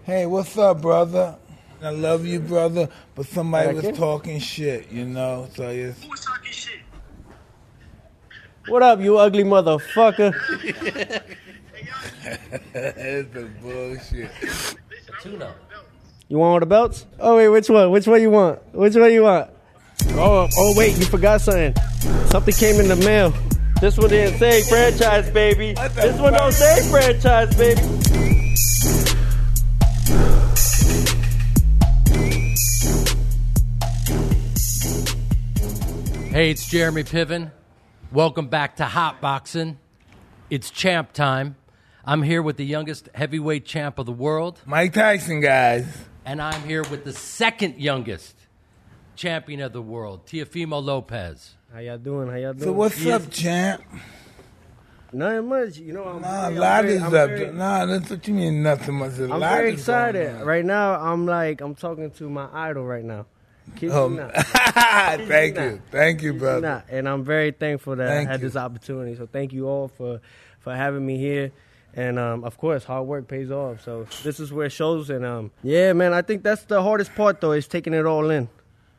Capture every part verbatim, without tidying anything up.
Hey, what's up, brother? I love you, brother, but somebody Like was it? talking shit, you know, so it's... Who was talking shit? What up, you ugly motherfucker? it's the bullshit. Tuna. You want all the belts? Oh, wait, which one? Which one you want? Which one you want? Oh, oh, wait, you forgot something. Something came in the mail. This one didn't say franchise, baby. What the This one fuck? don't say franchise, baby. Hey, it's Jeremy Piven. Welcome back to Hot Boxing. It's champ time. I'm here with the youngest heavyweight champ of the world, Mike Tyson, guys. and I'm here with the second youngest champion of the world, Teofimo Lopez. How y'all doing? How y'all doing? So what's Yes. up, champ? Nothing much. You know, I'm Nah, a very, lot I'm very, is I'm up. very, Nah, that's what you mean, nothing much. A I'm lot very is going excited. on. Right now, I'm like, I'm talking to my idol right now. Kid you Um, not. thank not. you. Thank you, Kid you brother. not. And I'm very thankful that Thank I had you. this opportunity. So thank you all for, for having me here. And, um, of course, hard work pays off. So this is where it shows. And, um, yeah, man, I think that's the hardest part, though, is taking it all in.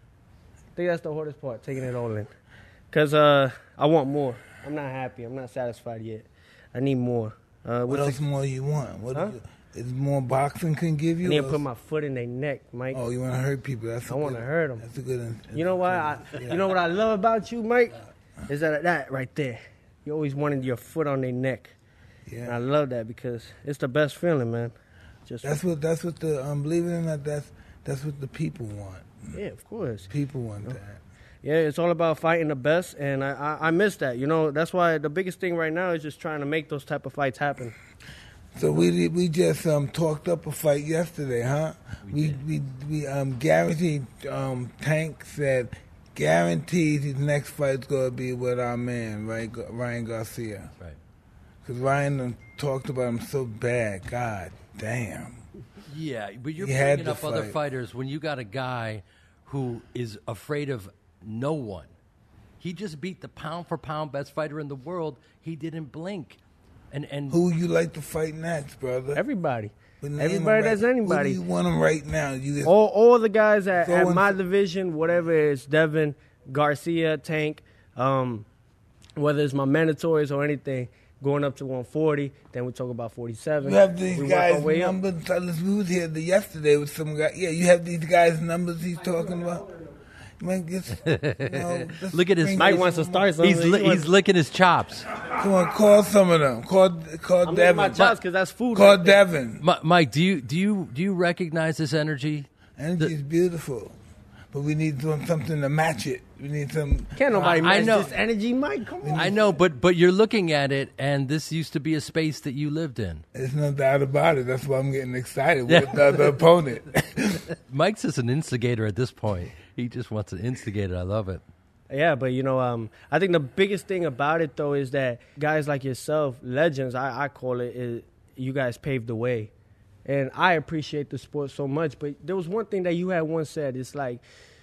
I think that's the hardest part, taking it all in. Because uh, I want more. I'm not happy. I'm not satisfied yet. I need more. Uh, What with else the- more you want? What Huh? do you, is more boxing can give you? I need to or- put my foot in their neck, Mike. Oh, you want to hurt people? That's a I wanna good- hurt 'em. That's a good. That's You know why? I, you know what I love about you, Mike? Is that that right there? You always wanted your foot on their neck, and I Yeah. love that because it's the best feeling, man. Just That's what. That's what the. Um, believe it or not, that's that's what the people want. yeah, of course. People want that. Yeah, it's all about fighting the best, and I, I I miss that. You know, that's why the biggest thing right now is just trying to make those type of fights happen. So we we just um talked up a fight yesterday, huh? We we we, um guaranteed. Um, Tank said guaranteed his next fight's gonna be with our man, right? Ryan Garcia. Right. Because Ryan done talked about him so bad. God damn. Yeah, but you're He had bringing to up other fight. fighters when you got a guy who is afraid of no one. He just beat the pound-for-pound best fighter in the world. He didn't blink. And and Who you like to fight next, brother? Everybody, But name everybody him that's right- anybody. Who do you want him right now? You just, All all the guys at, So at in- my division, whatever it's Devin, Garcia, Tank, um, whether it's my mandatories or anything, going up to one forty. Then we talk about forty-seven. You have these We work our guys' way up. numbers. Tell us who was here the yesterday with some guy. Yeah, you have these guys' numbers he's talking about. Man, just, you know, just Look at his- bring Mike this- wants to start something. he's li- He wants- he's licking his chops. Come on, call some of them. Call call I'm Devin. my chops because that's food. Call right there. Devin. Mi- Mike, do you do you do you recognize this energy? Energy is beautiful, but we need some- something to match it. We need some. Can't nobody I match know. this energy, Mike. Come on. I know, but but you're looking at it, and this used to be a space that you lived in. There's no doubt about it. That's why I'm getting excited with the other opponent. Mike's just an instigator at this point. He just wants to instigate it. I love it. Yeah, but you know, um, I think the biggest thing about it though is that guys like yourself, legends, I, I call it, is you guys paved the way, and I appreciate the sport so much. But there was one thing that you had once said. It's like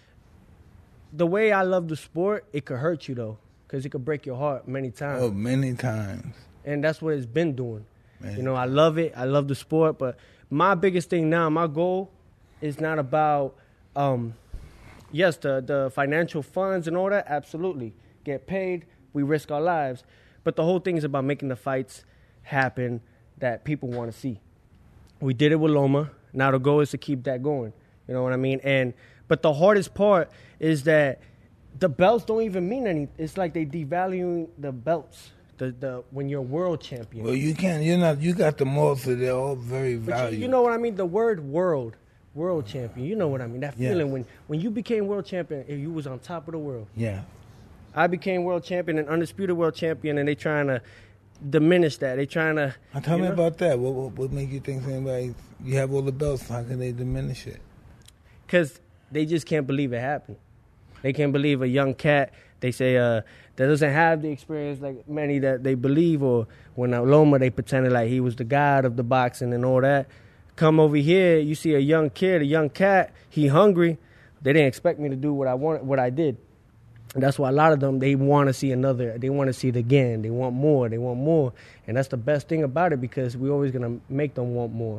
the way I love the sport, it could hurt you though, because it could break your heart many times, Oh, many times. and that's what it's been doing. Man. You know, I love it. I love the sport, but my biggest thing now, my goal is not about, um, yes, the, the financial funds and all that, absolutely. Get paid, we risk our lives. But the whole thing is about making the fights happen that people want to see. We did it with Loma. Now the goal is to keep that going. You know what I mean? And but the hardest part is that the belts don't even mean anything. It's like they devaluing the belts. The the when you're world champion. Well, you can't. You're not. You got them all, so they're all very But valuable. you, you know what I mean? The word world, world champion. You know what I mean? That Yeah. feeling when, when you became world champion, if you was on top of the world. Yeah. I became world champion and undisputed world champion, and they trying to diminish that. They trying to. Now, tell you me know? about that. What, what what make you think anybody? You have all the belts. How can they diminish it? Because they just can't believe it happened. They can't believe a young cat, they say, uh, that doesn't have the experience like many that they believe, or when at Loma they pretended like he was the god of the boxing and all that. Come over here, you see a young kid, a young cat, he hungry. They didn't expect me to do what I wanted, what I did. And that's why a lot of them, they want to see another, they want to see it again. They want more, they want more. And that's the best thing about it, because we're always going to make them want more.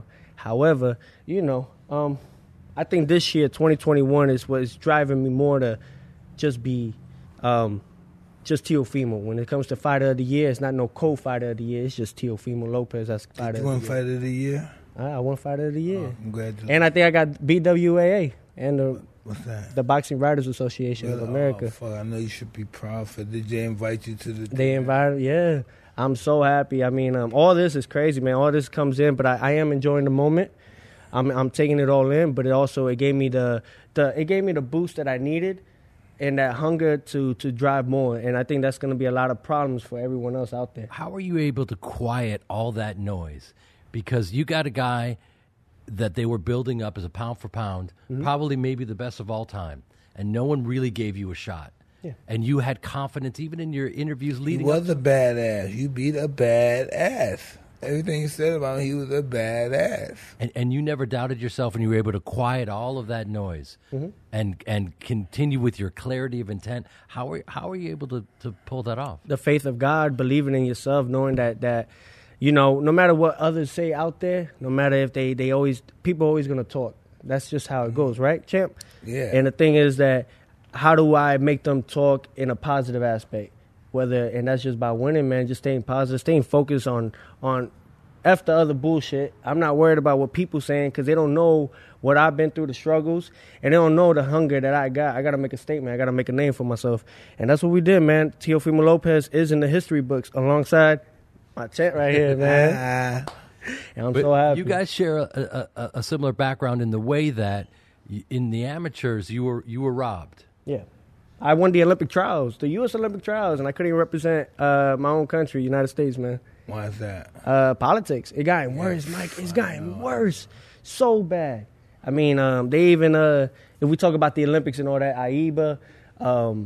However, you know, um, I think this year, twenty twenty-one, is what is driving me more to just be um, just Teofimo. When it comes to fighter of the year, it's not no co-fighter of the year. It's just Teofimo Lopez. That's fighter You of won the year. fighter of the year? Ah, I won fighter of the year. Oh, congratulations. And I think I got B W A A and the, What's that? the Boxing Writers Association Really? of America. Oh, fuck, I know you should be proud for. Did they invite you to the? They invited, yeah. I'm so happy. I mean, um, all this is crazy, man. All this comes in, but I, I am enjoying the moment. I'm I'm taking it all in, but it also it gave me the the it gave me the boost that I needed, and that hunger to to drive more. And I think that's going to be a lot of problems for everyone else out there. How are you able to quiet all that noise? Because you got a guy that they were building up as a pound for pound, Mm-hmm. probably maybe the best of all time, and no one really gave you a shot. Yeah. And you had confidence even in your interviews He leading up. was a badass. You beat a badass. Everything you said about him, he was a badass. And, and you never doubted yourself, and you were able to quiet all of that noise Mm-hmm. and and continue with your clarity of intent. How are how are you able to, to pull that off? The faith of God, believing in yourself, knowing that that you know, no matter what others say out there, no matter if they they always people are always gonna talk. That's just how it goes, right, champ? Yeah. And the thing is that how do I make them talk in a positive aspect? Whether and that's just by winning, man. Just staying positive, staying focused on on f the other bullshit. I'm not worried about what people saying because they don't know what I've been through, the struggles, and they don't know the hunger that I got. I got to make a statement. I got to make a name for myself, and that's what we did, man. Teofimo Lopez is in the history books alongside my champ right here, man. Ah, And I'm But so happy. you guys share a, a, a similar background in the way that y- in the amateurs you were you were robbed. Yeah. I won the Olympic trials, the U S Olympic trials, and I couldn't even represent uh, my own country, United States, man. why is that? Uh, politics. It gotten worse, Mike. It's gotten worse. So bad. I mean, um, they even, uh, if we talk about the Olympics and all that, A I B A, um,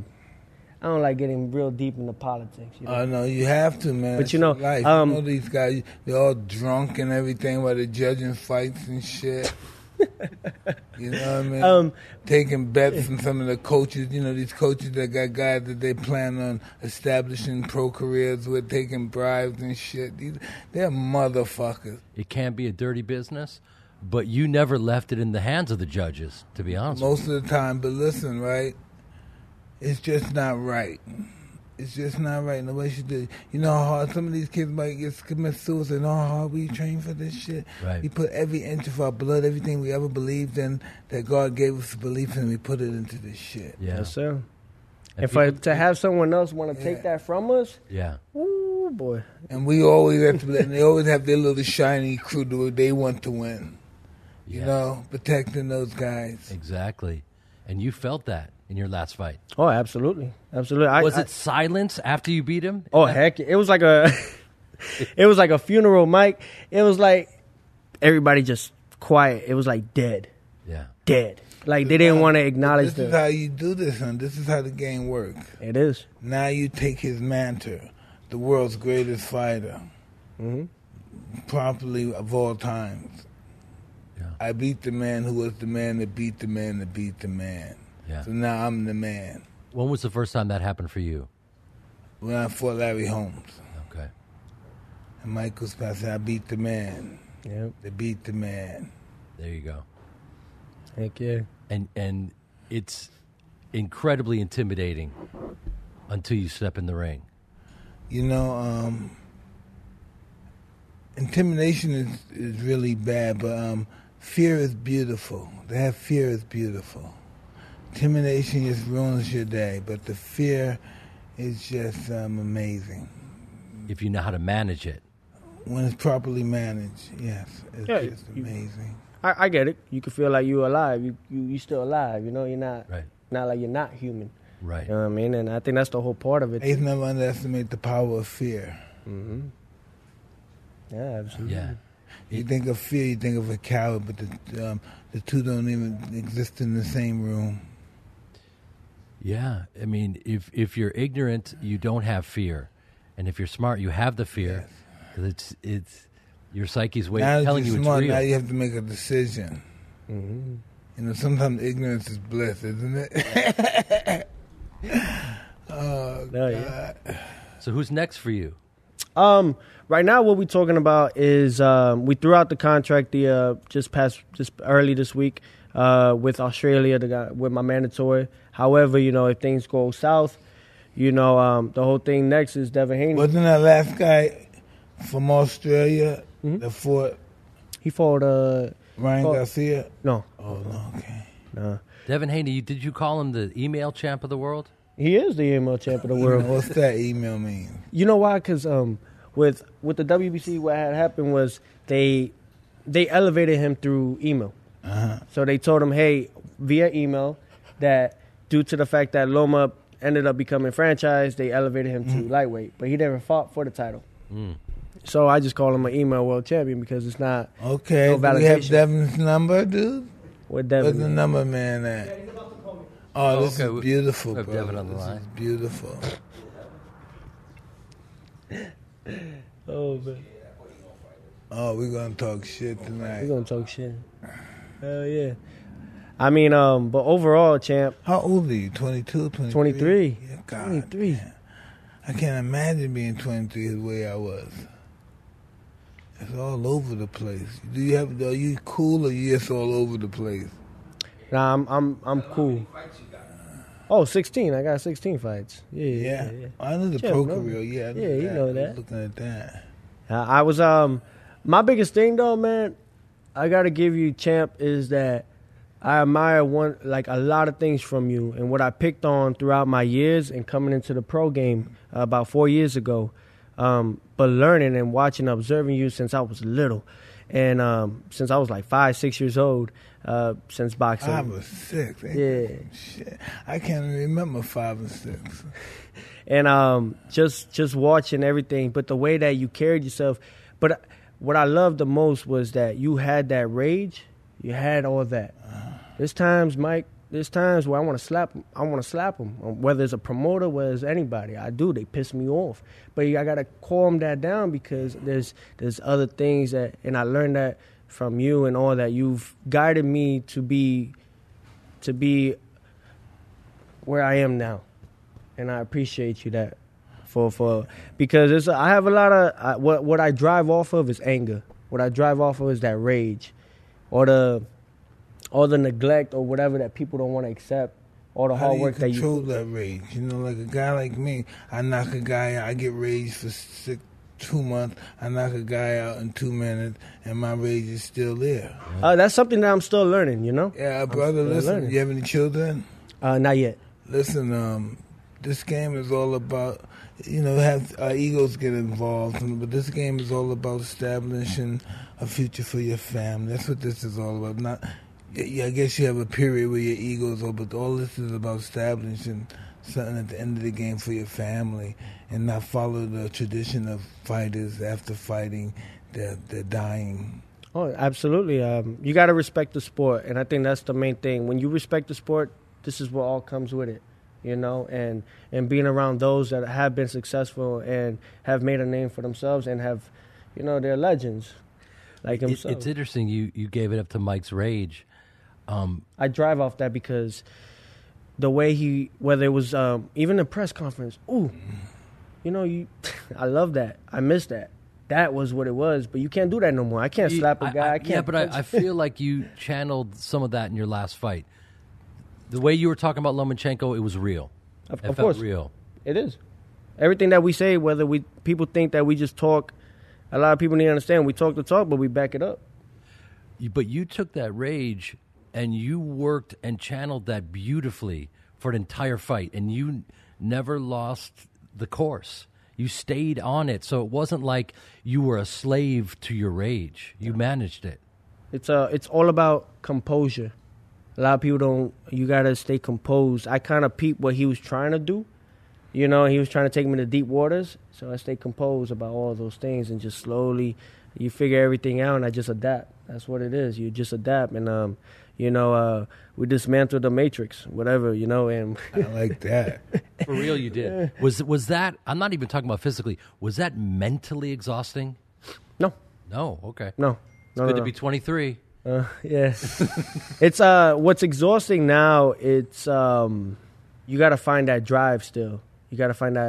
I don't like getting real deep into politics. You know? Oh no, you have to, man. But It's you know, life. um, you know these guys, they're all drunk and everything while they're judging fights and shit. You know what I mean? Um, Taking bets from some of the coaches. You know, these coaches that got guys that they plan on establishing pro careers with, taking bribes and shit. These, they're motherfuckers. It can be a dirty business, but you never left it in the hands of the judges, to be honest. with Most of the time. But listen, right? It's just not right. It's just not right. Nobody should do it. You know how hard some of these kids might get commit suicide. You know how hard we train for this shit? Right. We put every inch of our blood, everything we ever believed in, that God gave us belief in, we put it into this shit. you. Yeah. Yes, sir. And And for people- to have someone else want to Yeah. take that from us, Yeah. ooh, boy. And we always have to, and they always have their little shiny crew do what they want to win. You Yes. know, protecting those guys. Exactly. And you felt that in your last fight. Oh, absolutely. Absolutely. I, Was I- it silence after you beat him? Oh heck! It was like a, it was like a funeral, Mike. It was like everybody just quiet. It was like dead, Yeah. dead. Like they didn't want to acknowledge This is the. how you do this, son. This is how the game works. It is. Now you take his mantle, the world's greatest fighter, Mhm. properly of all times. Yeah. I beat the man who was the man that beat the man that beat the man. Yeah. So now I'm the man. When was the first time that happened for you? When I fought Larry Holmes Okay. and Michael Spencer, I beat the man Yep. that beat the man. There you go. Heck yeah. And and it's incredibly intimidating until you step in the ring. You know, um, intimidation is, is really bad, but um, fear is beautiful. To have fear is beautiful. Intimidation just ruins your day, but the fear is just um, amazing. If you know how to manage it. When it's properly managed, yes, it's Yeah, just you- amazing. I, I get it. You can feel like you're alive. You you you still alive. You know, you're not Right. not like you're not human. Right. You know what I mean? And I think that's the whole part of it. Faith never underestimate the power of fear. Mm-hmm. Yeah, absolutely. Yeah. You think of fear, you think of a coward, but the, um, the two don't even exist in the same room. Yeah. I mean, if if you're ignorant, you don't have fear. And if you're smart, you have the fear. 'Cause it's it's your psyche's way Now that telling you're you smart, it's real. now you have to make a decision. Mm-hmm. You know, sometimes ignorance is bliss, isn't it? Oh, No, yeah. God. So who's next for you? Um, right now, what we're talking about is um, we threw out the contract the uh, just past just early this week uh, with Australia, the guy, with my mandatory. However, you know, if things go south, you know, um, the whole thing next is Devin Haney. Wasn't that last guy from Australia Mhm. that fought He fought uh, Ryan fought- Garcia? no, Oh, no, okay. no. Devin Haney, you- did you call him the email champ of the world? He is the email champ of the world. What's that email mean? You know why? Because um, with with the W B C, what had happened was they they elevated him through email. Uh-huh. So they told him, hey, via email, that due to the fact that Loma ended up becoming franchise, they elevated him to lightweight, but he never fought for the title. Mm. So I just call him an email world champion because it's not Okay, No do we have validation. Devin's number, dude? what Where's the Devin. number man at? Oh, Oh, this okay, we- is beautiful, we have bro. Devin on the this line. is beautiful. Oh man, Oh, we're going to talk shit we're tonight. gonna talk shit. Hell yeah. I mean, um, but overall, champ, How old are you? twenty-two, twenty-three? twenty-three. Yeah, God, twenty-three. man. I can't imagine being twenty-three the way I was. It's all over the place. Do you have? Are you cool or you just all over the place? Nah, I'm I'm I'm cool. Oh, sixteen. I got sixteen fights. Yeah, yeah, Yeah, yeah. yeah. I know the Yeah, pro no. career. Yeah, I know Yeah, you that. know I was that. looking at that. Uh, I was um my biggest thing though, man, I gotta give you, champ, is that I admire one like a lot of things from you, and what I picked on throughout my years and coming into the pro game uh, about four years ago, um, but learning and watching, observing you since I was little, and um, since I was like five, six years old, uh, since boxing. Five or six. Ain't Yeah. that Shit. I can't even remember five and six. and um, just just watching everything, but the way that you carried yourself. But what I loved the most was that you had that rage, you had all that. There's times, Mike. There's times where I want to slap. 'em. I want to slap them. Whether it's a promoter, whether it's anybody, I do. They piss me off, but I gotta calm that down because there's there's other things that, and I learned that from you and all that. You've guided me to be to be where I am now, and I appreciate you that for for because it's I have a lot of I, what what I drive off of is anger. What I drive off of is that rage, or the or the neglect or whatever that people don't want to accept, or the How hard do you work that control you. that rage? You know, like a guy like me, I knock a guy out, I get rage for six, two months, I knock a guy out in two minutes, and my rage is still there. Uh, that's something that I'm still learning. You know, Yeah, brother, still listen, learning. you have any children? uh, not yet. Listen, um, this game is all about, you know, have our egos get involved, but this game is all about establishing a future for your family. That's what this is all about. Not, yeah, I guess you have a period where your egos are, but all this is about establishing something at the end of the game for your family, and not follow the tradition of fighters after fighting, they're, they're dying. Oh, absolutely. Um, you got to respect the sport, and I think that's the main thing. When you respect the sport, this is what all comes with it, you know. And and being around those that have been successful and have made a name for themselves and have, you know, they're legends, like It, himself. it's interesting you, you gave it up to Mike's rage. Um, I drive off that because the way he, whether it was um, even the press conference, ooh, you know, you, I love that. I miss that. That was what it was, but you can't do that no more. I can't you- slap a guy. I, can't. Yeah, but I, punch- I feel like you channeled some of that in your last fight. The way you were talking about Lomachenko, it was real. Of- it of felt course. real. It is. Everything that we say, whether we people think that we just talk, a lot of people need to understand we talk the talk, but we back it up. You- But you took that rage and you worked and channeled that beautifully for an entire fight, and you never lost the course. You stayed on it, so it wasn't like you were a slave to your rage. You managed it. It's uh, it's all about composure. A lot of people don't. You gotta stay composed. I kind of peeped what he was trying to do. You know, he was trying to take me to deep waters, so I stay composed about all those things and just slowly, you figure everything out, and I just adapt. That's what it is. You just adapt, and um, you know, uh, we dismantled the matrix, whatever, you know, and I like that. For real, you did. Was was that? I'm not even talking about physically. Was that mentally exhausting? no, No. Okay. no, It's no, good no, to no. be twenty-three. Uh, yeah, it's uh, what's exhausting now. It's um, you got to find that drive still. You got to find that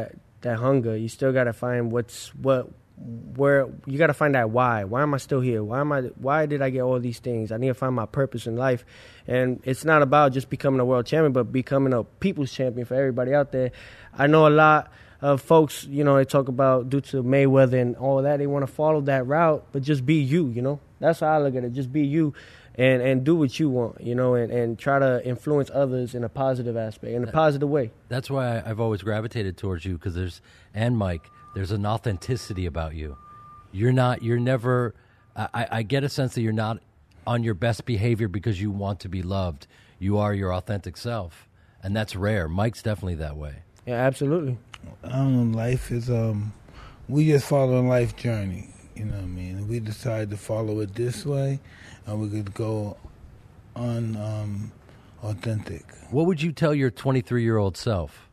that hunger. You still got to find what's what where you got to find that why. Why am I still here? Why am I why did I get all these things? I need to find my purpose in life. And it's not about just becoming a world champion, but becoming a people's champion for everybody out there. I know a lot of folks, you know, they talk about due to Mayweather and all that, they want to follow that route, but just be you, you know. That's how I look at it. Just be you. And, and do what you want, you know, and, and try to influence others in a positive aspect, in a positive way. That's why I've always gravitated towards you, because there's, and Mike, there's an authenticity about you. You're not, you're never, I, I get a sense that you're not on your best behavior because you want to be loved. You are your authentic self, and that's rare. Mike's definitely that way. Yeah, absolutely. I don't know, life is, um, we just follow a life journey, you know what I mean? We decide to follow it this way, and we could go on um, authentic. What would you tell your twenty-three-year-old self?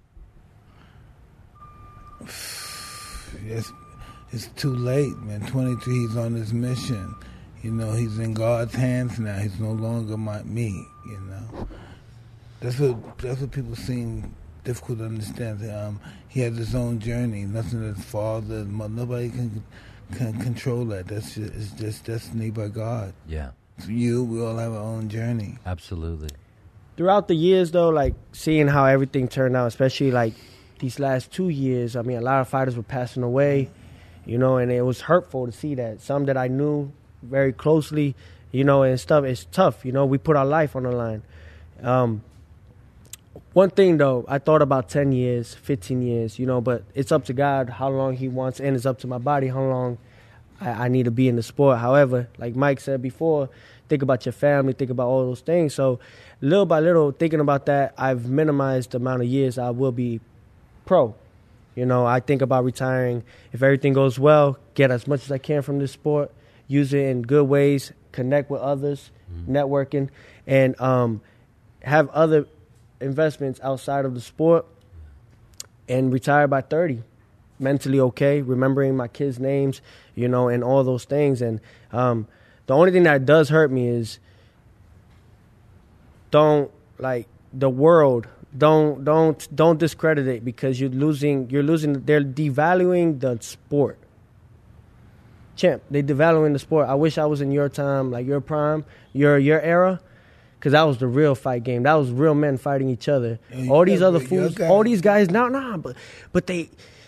It's, it's too late, man. twenty-three, he's on his mission. You know, he's in God's hands now. He's no longer my me, you know. That's what that's what people seem difficult to understand. Um, he has his own journey. Nothing that his father, nobody can can control that. That's just, it's just destiny by God. Yeah. You, we all have our own journey. Absolutely. Throughout the years, though, like seeing how everything turned out, especially like these last two years, I mean, a lot of fighters were passing away, you know, and it was hurtful to see that. Some that I knew very closely, you know, and stuff. It's tough, you know. We put our life on the line. Um, one thing, though, I thought about ten years, fifteen years, you know, but it's up to God how long he wants, and it's up to my body how long I, I need to be in the sport. However, like Mike said before, think about your family, think about all those things. So little by little, thinking about that, I've minimized the amount of years I will be pro. You know, I think about retiring. If everything goes well, get as much as I can from this sport, use it in good ways, connect with others, mm-hmm. networking, and um, have other investments outside of the sport, and retire by thirty. Mentally okay, remembering my kids' names, you know, and all those things. And um, the only thing that does hurt me is don't, like, the world, don't don't don't discredit it, because you're losing, you're losing, they're devaluing the sport. Champ, they devaluing the sport. I wish I was in your time, like your prime, your your era, because that was the real fight game. That was real men fighting each other. Yeah, all these yeah, other but fools, guys, all these guys, nah, nah, but but they,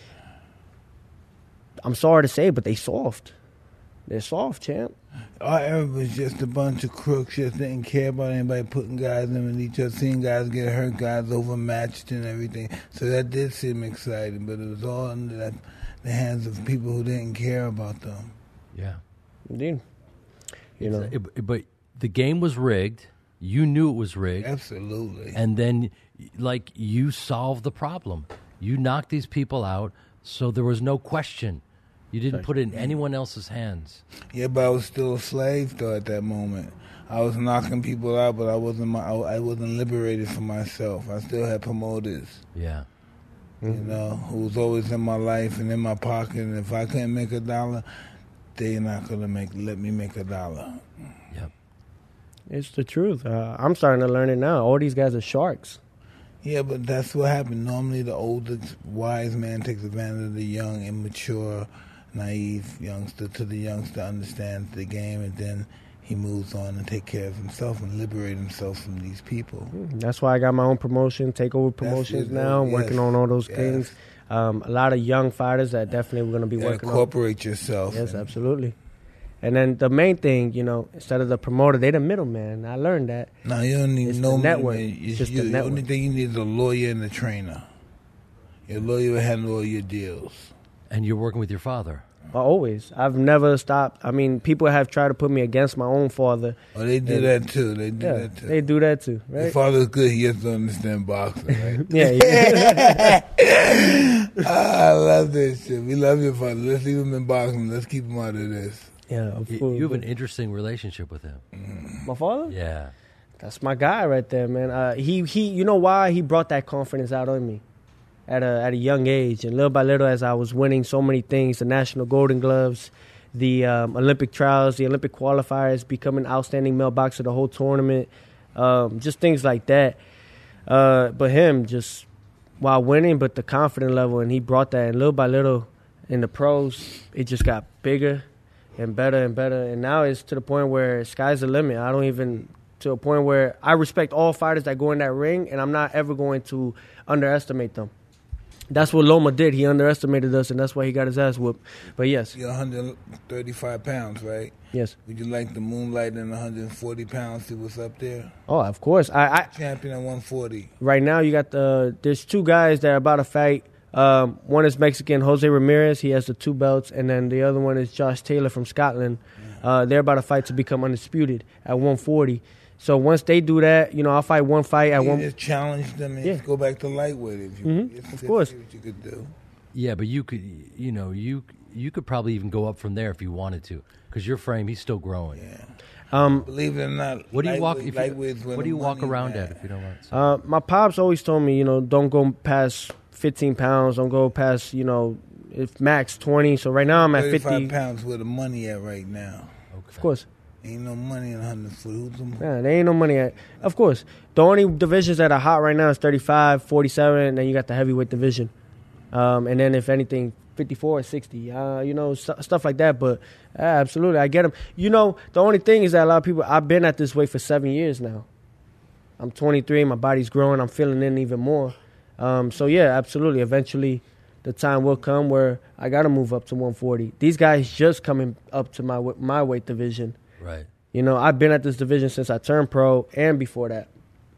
I'm sorry to say, but they soft. They're soft, champ. Our era was just a bunch of crooks, just didn't care about anybody putting guys in with each other, seeing guys get hurt, guys overmatched and everything. So that did seem exciting, but it was all under that, the hands of people who didn't care about them. Yeah. Indeed. You know. It, it, but the game was rigged. You knew it was rigged. Absolutely. And then, like, you solved the problem. You knocked these people out, so there was no question. You didn't put it in anyone else's hands. Yeah, but I was still a slave though at that moment. I was knocking people out, but I wasn't. My, I, I wasn't liberated for myself. I still had promoters. Yeah. You mm-hmm. know, who was always in my life and in my pocket. And if I couldn't make a dollar, they're not gonna make let me make a dollar. Yep. It's the truth. Uh, I'm starting to learn it now. All these guys are sharks. Yeah, but that's what happened. Normally, the older, wise man takes advantage of the young, immature, naive youngster to the youngster understands the game, and then he moves on and take care of himself and liberate himself from these people. That's why I got my own promotion, Takeover Promotions now. I'm yes. working on all those yes. things. Um, a lot of young fighters that definitely we're going to be yeah, working incorporate on. Incorporate yourself. Yes, and absolutely. And then the main thing, you know, instead of the promoter, they're the middleman. I learned that. No, you don't need it's no the network. It's it's just you, the, the network. only thing you need is a lawyer and a trainer. Your lawyer will handle all your deals. And you're working with your father. Always. I've never stopped. I mean, people have tried to put me against my own father. Oh, they do and, that too. They do yeah, that too. They do that too, right? Your father's good. He just don't understand boxing, right? yeah. yeah. I love this shit. We love your father. Let's leave him in boxing. Let's keep him out of this. Yeah, you, you have an interesting relationship with him. Mm. My father? Yeah. That's my guy right there, man. Uh, he, he, you know why? He brought that confidence out on me at a at a young age. And little by little, as I was winning so many things, the National Golden Gloves, the um, Olympic trials, the Olympic qualifiers, becoming outstanding male boxer the whole tournament, um, just things like that. Uh, but him just while winning, but the confidence level, and he brought that. And little by little, in the pros, it just got bigger and better and better. And now it's to the point where sky's the limit. I don't even, to a point where I respect all fighters that go in that ring, and I'm not ever going to underestimate them. That's what Loma did. He underestimated us, and that's why he got his ass whooped. But yes. You're one hundred thirty-five pounds, right? Yes. Would you like the Moonlight and one hundred forty pounds that was up there? Oh, of course. I, I Champion at one forty. Right now, you got the, there's two guys that are about to fight. Um, one is Mexican, Jose Ramirez. He has the two belts. And then the other one is Josh Taylor from Scotland. Uh, they're about to fight to become undisputed at one forty. So once they do that, you know, I'll fight one fight at you one. Just challenge them and Yeah. go back to lightweight if you. Mhm, It's, of it's course. What you could do. Yeah, but you could, you know, you you could probably even go up from there if you wanted to, because your frame, he's still growing. Yeah. Um, Believe it or not, What do you walk? lightweight- If you, lightweight's where what do the you walk money's around at. at if you don't want? To uh, my pops always told me, you know, don't go past fifteen pounds. Don't go past, you know, if max twenty. So right now I'm at thirty-five fifty. pounds where the money at right now. Of course. Ain't no money in one hundred foot. Who's the Yeah, there ain't no money at. Of course. The only divisions that are hot right now is thirty-five, forty-seven, and then you got the heavyweight division. Um, and then if anything, fifty-four or sixty, uh, you know, st- stuff like that. But uh, absolutely, I get them. You know, the only thing is that a lot of people, I've been at this weight for seven years now. I'm twenty-three, my body's growing, I'm feeling in even more. Um, so, yeah, absolutely. Eventually, the time will come where I got to move up to one forty. These guys just coming up to my my weight division. Right. You know, I've been at this division since I turned pro and before that.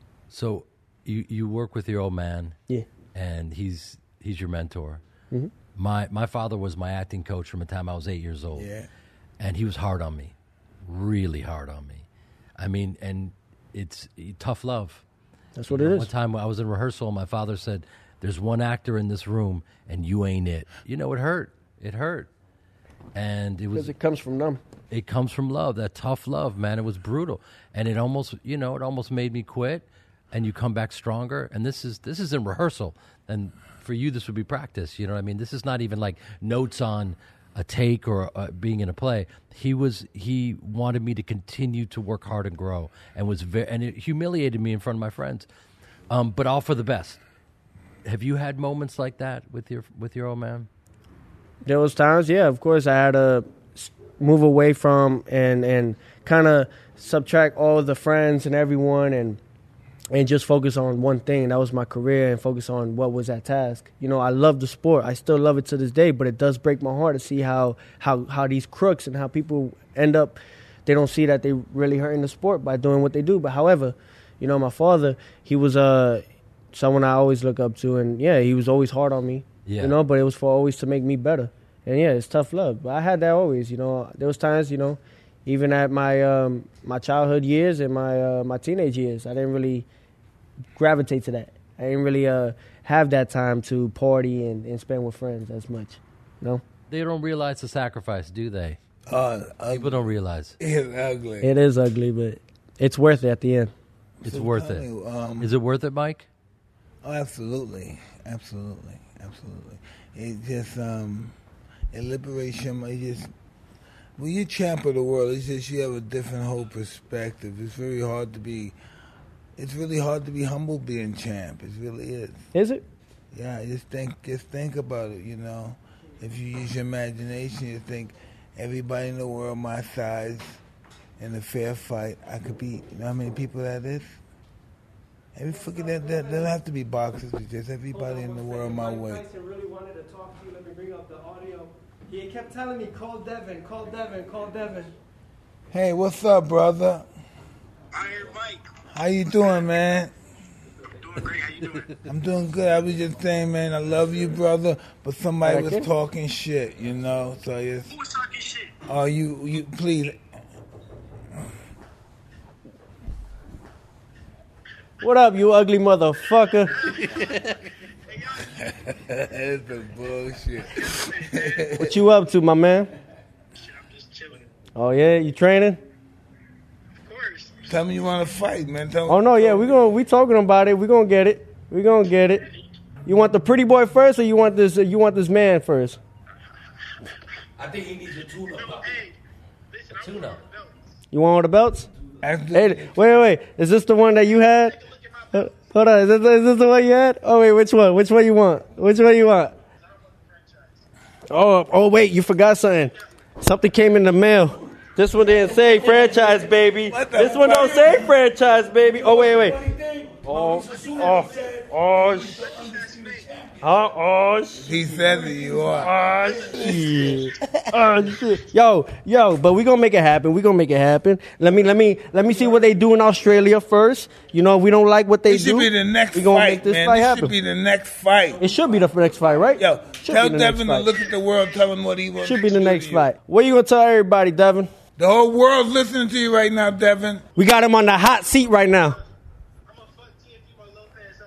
So you you work with your old man. Yeah. And he's he's your mentor. Mhm. My my father was my acting coach from the time I was eight years old. Yeah. And he was hard on me, really hard on me. I mean, and it's tough love. That's what You it know, is. One time I was in rehearsal, my father said, "There's one actor in this room, and you ain't it." You know, it hurt. It hurt, and it was. Because it comes from them. It comes from love, that tough love, man. It was brutal, and it almost, you know, it almost made me quit. And you come back stronger. And this is this is in rehearsal, and for you, this would be practice. You know what I mean? This is not even like notes on a take or uh, being in a play. He was he wanted me to continue to work hard and grow, and was very, and it humiliated me in front of my friends, um, but all for the best. Have you had moments like that with your with your old man? There was times, yeah, of course, I had to s- move away from and and kind of subtract all the friends and everyone and and just focus on one thing. That was my career and focus on what was that task. You know, I love the sport. I still love it to this day, but it does break my heart to see how how how these crooks and how people end up, they don't see that they really hurting the sport by doing what they do. But however, you know, my father, he was uh, someone I always look up to, and yeah, he was always hard on me. Yeah. You know, but it was for always to make me better. And yeah, it's tough love. But I had that always, you know. There was times, you know, even at my um, my childhood years and my uh, my teenage years, I didn't really gravitate to that. I didn't really uh, have that time to party and, and spend with friends as much. You know? They don't realize the sacrifice, do they? Uh, uh, People don't realize. it's ugly. It is ugly, but it's worth it at the end. It's So worth tell it. me, um, Is it worth it, Mike? Oh, absolutely, absolutely, absolutely. It just um, it liberates your mind. It just when you're champ of the world, it's just you have a different whole perspective. It's very hard to be. It's really hard to be humble being champ. It really is. Is it? Yeah, just think, just think about it. You know, if you use your imagination, you think everybody in the world my size in a fair fight, I could beat. You know how many people that is? Every fucking that, that, there don't have to be boxers. It's just everybody in the world my weight. Tyson really wanted to talk to you. Let me bring up the audio. He kept telling me, call Devin, call Devin, call Devin. Hey, what's up, brother? I hear Mike. How you doing, man? Doing great. How you doing? I'm doing good. I was just saying, man, I love you, brother. But somebody was Okay. talking shit, you know. So yes. Who was talking shit? Oh, you, you, please. What up, you ugly motherfucker? That's the bullshit. What you up to, my man? Shit, I'm just chilling. Oh, yeah? You training? Of course. Tell me you want to fight, man. Tell Oh, no, yeah, we gonna, we talking about it. We gonna get it. We gonna get it. You want the pretty boy first or you want this, uh, you want this man first? I think he needs a tune-up. No, hey, listen, I Tune want up. to know. You want all the belts? After, Hey, wait, wait, wait. Is this the one that you had? Uh, Hold on, is this, is this the one you had? Oh wait, which one? Which one you want? Which one you want? Oh, oh wait, you forgot something. Something came in the mail. This one didn't say franchise, baby. This one don't say franchise, baby. Oh wait, wait. Oh, oh, oh, sh- oh, oh, sh- He said that you are. oh, shit. Oh, shit. Yo, yo, but we gonna make it happen. We gonna make it happen. Let me, let me, let me see what they do in Australia first. You know, if we don't like what they This should do, be the next we gonna fight, make this man. fight This happen. should be the next fight. It should be the next fight, right? Yo, Should tell be the next Devin to fight. look at the world, tell him what he wants. Should be the next fight. What you gonna tell everybody, Devin? The whole world's listening to you right now, Devin. We got him on the hot seat right now. I'm gonna fuck T F T my Lopez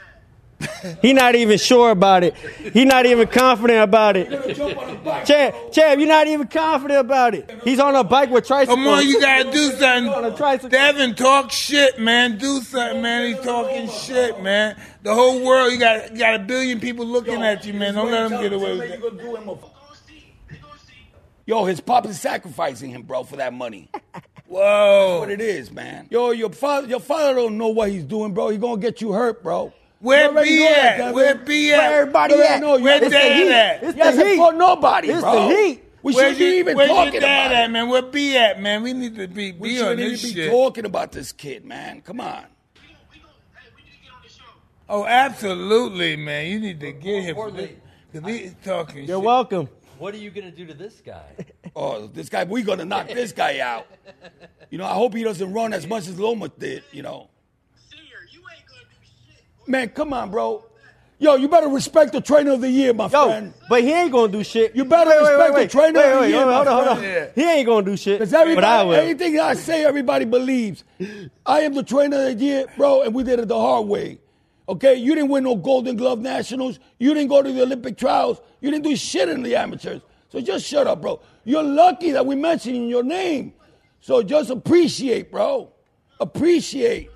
up bad. He not even sure about it. He not even confident about it. Chad, Chad, you're not even confident about it. He's on a bike with tricycles. Come on, you gotta do On a tricycle. something. Devin, talk shit, man. Do something, man. He's talking shit, man. The whole world, you got, you got a billion people looking at you, man. Don't let him get away with it. They gonna see. They gonna see. Yo, his pop is sacrificing him, bro, for that money. Whoa. What it is, man. Yo, your father, your father don't know what he's doing, bro. He's gonna get you hurt, bro. Where You already B know that, at? Devin. Where B at? Where everybody Where at? No, you Where it's the Dad heat. at? It's He hasn't the heat. fought nobody, It's bro. the heat. We Where shouldn't be you- even where talking your dad about at, it. man? Where B at, man? We need to be, We be on shouldn't this even be shit. talking about this kid, man. Come on. We gonna, we gonna, hey, we need to get on the show. Oh, absolutely, man. You need to get him. Because he's talking You're shit. welcome. What are you going to do to this guy? Oh, this guy, we gonna knock this guy out. You know, I hope he doesn't run as much as Loma did, you know. Senior, you ain't gonna do shit. Man, come on, bro. Yo, you better respect the trainer of the year, my Yo, friend. but he ain't gonna do shit. You better Wait, wait, respect wait, the wait. trainer Wait, of the wait, year, hold on, my hold on, friend. hold on. He ain't gonna do shit. Because But I everybody, will. anything I say, everybody believes. I am the trainer of the year, bro, and we did it the hard way. Okay, you didn't win no Golden Glove Nationals. You didn't go to the Olympic trials. You didn't do shit in the amateurs. So just shut up, bro. You're lucky that we mentioned your name. So just appreciate, bro. Appreciate.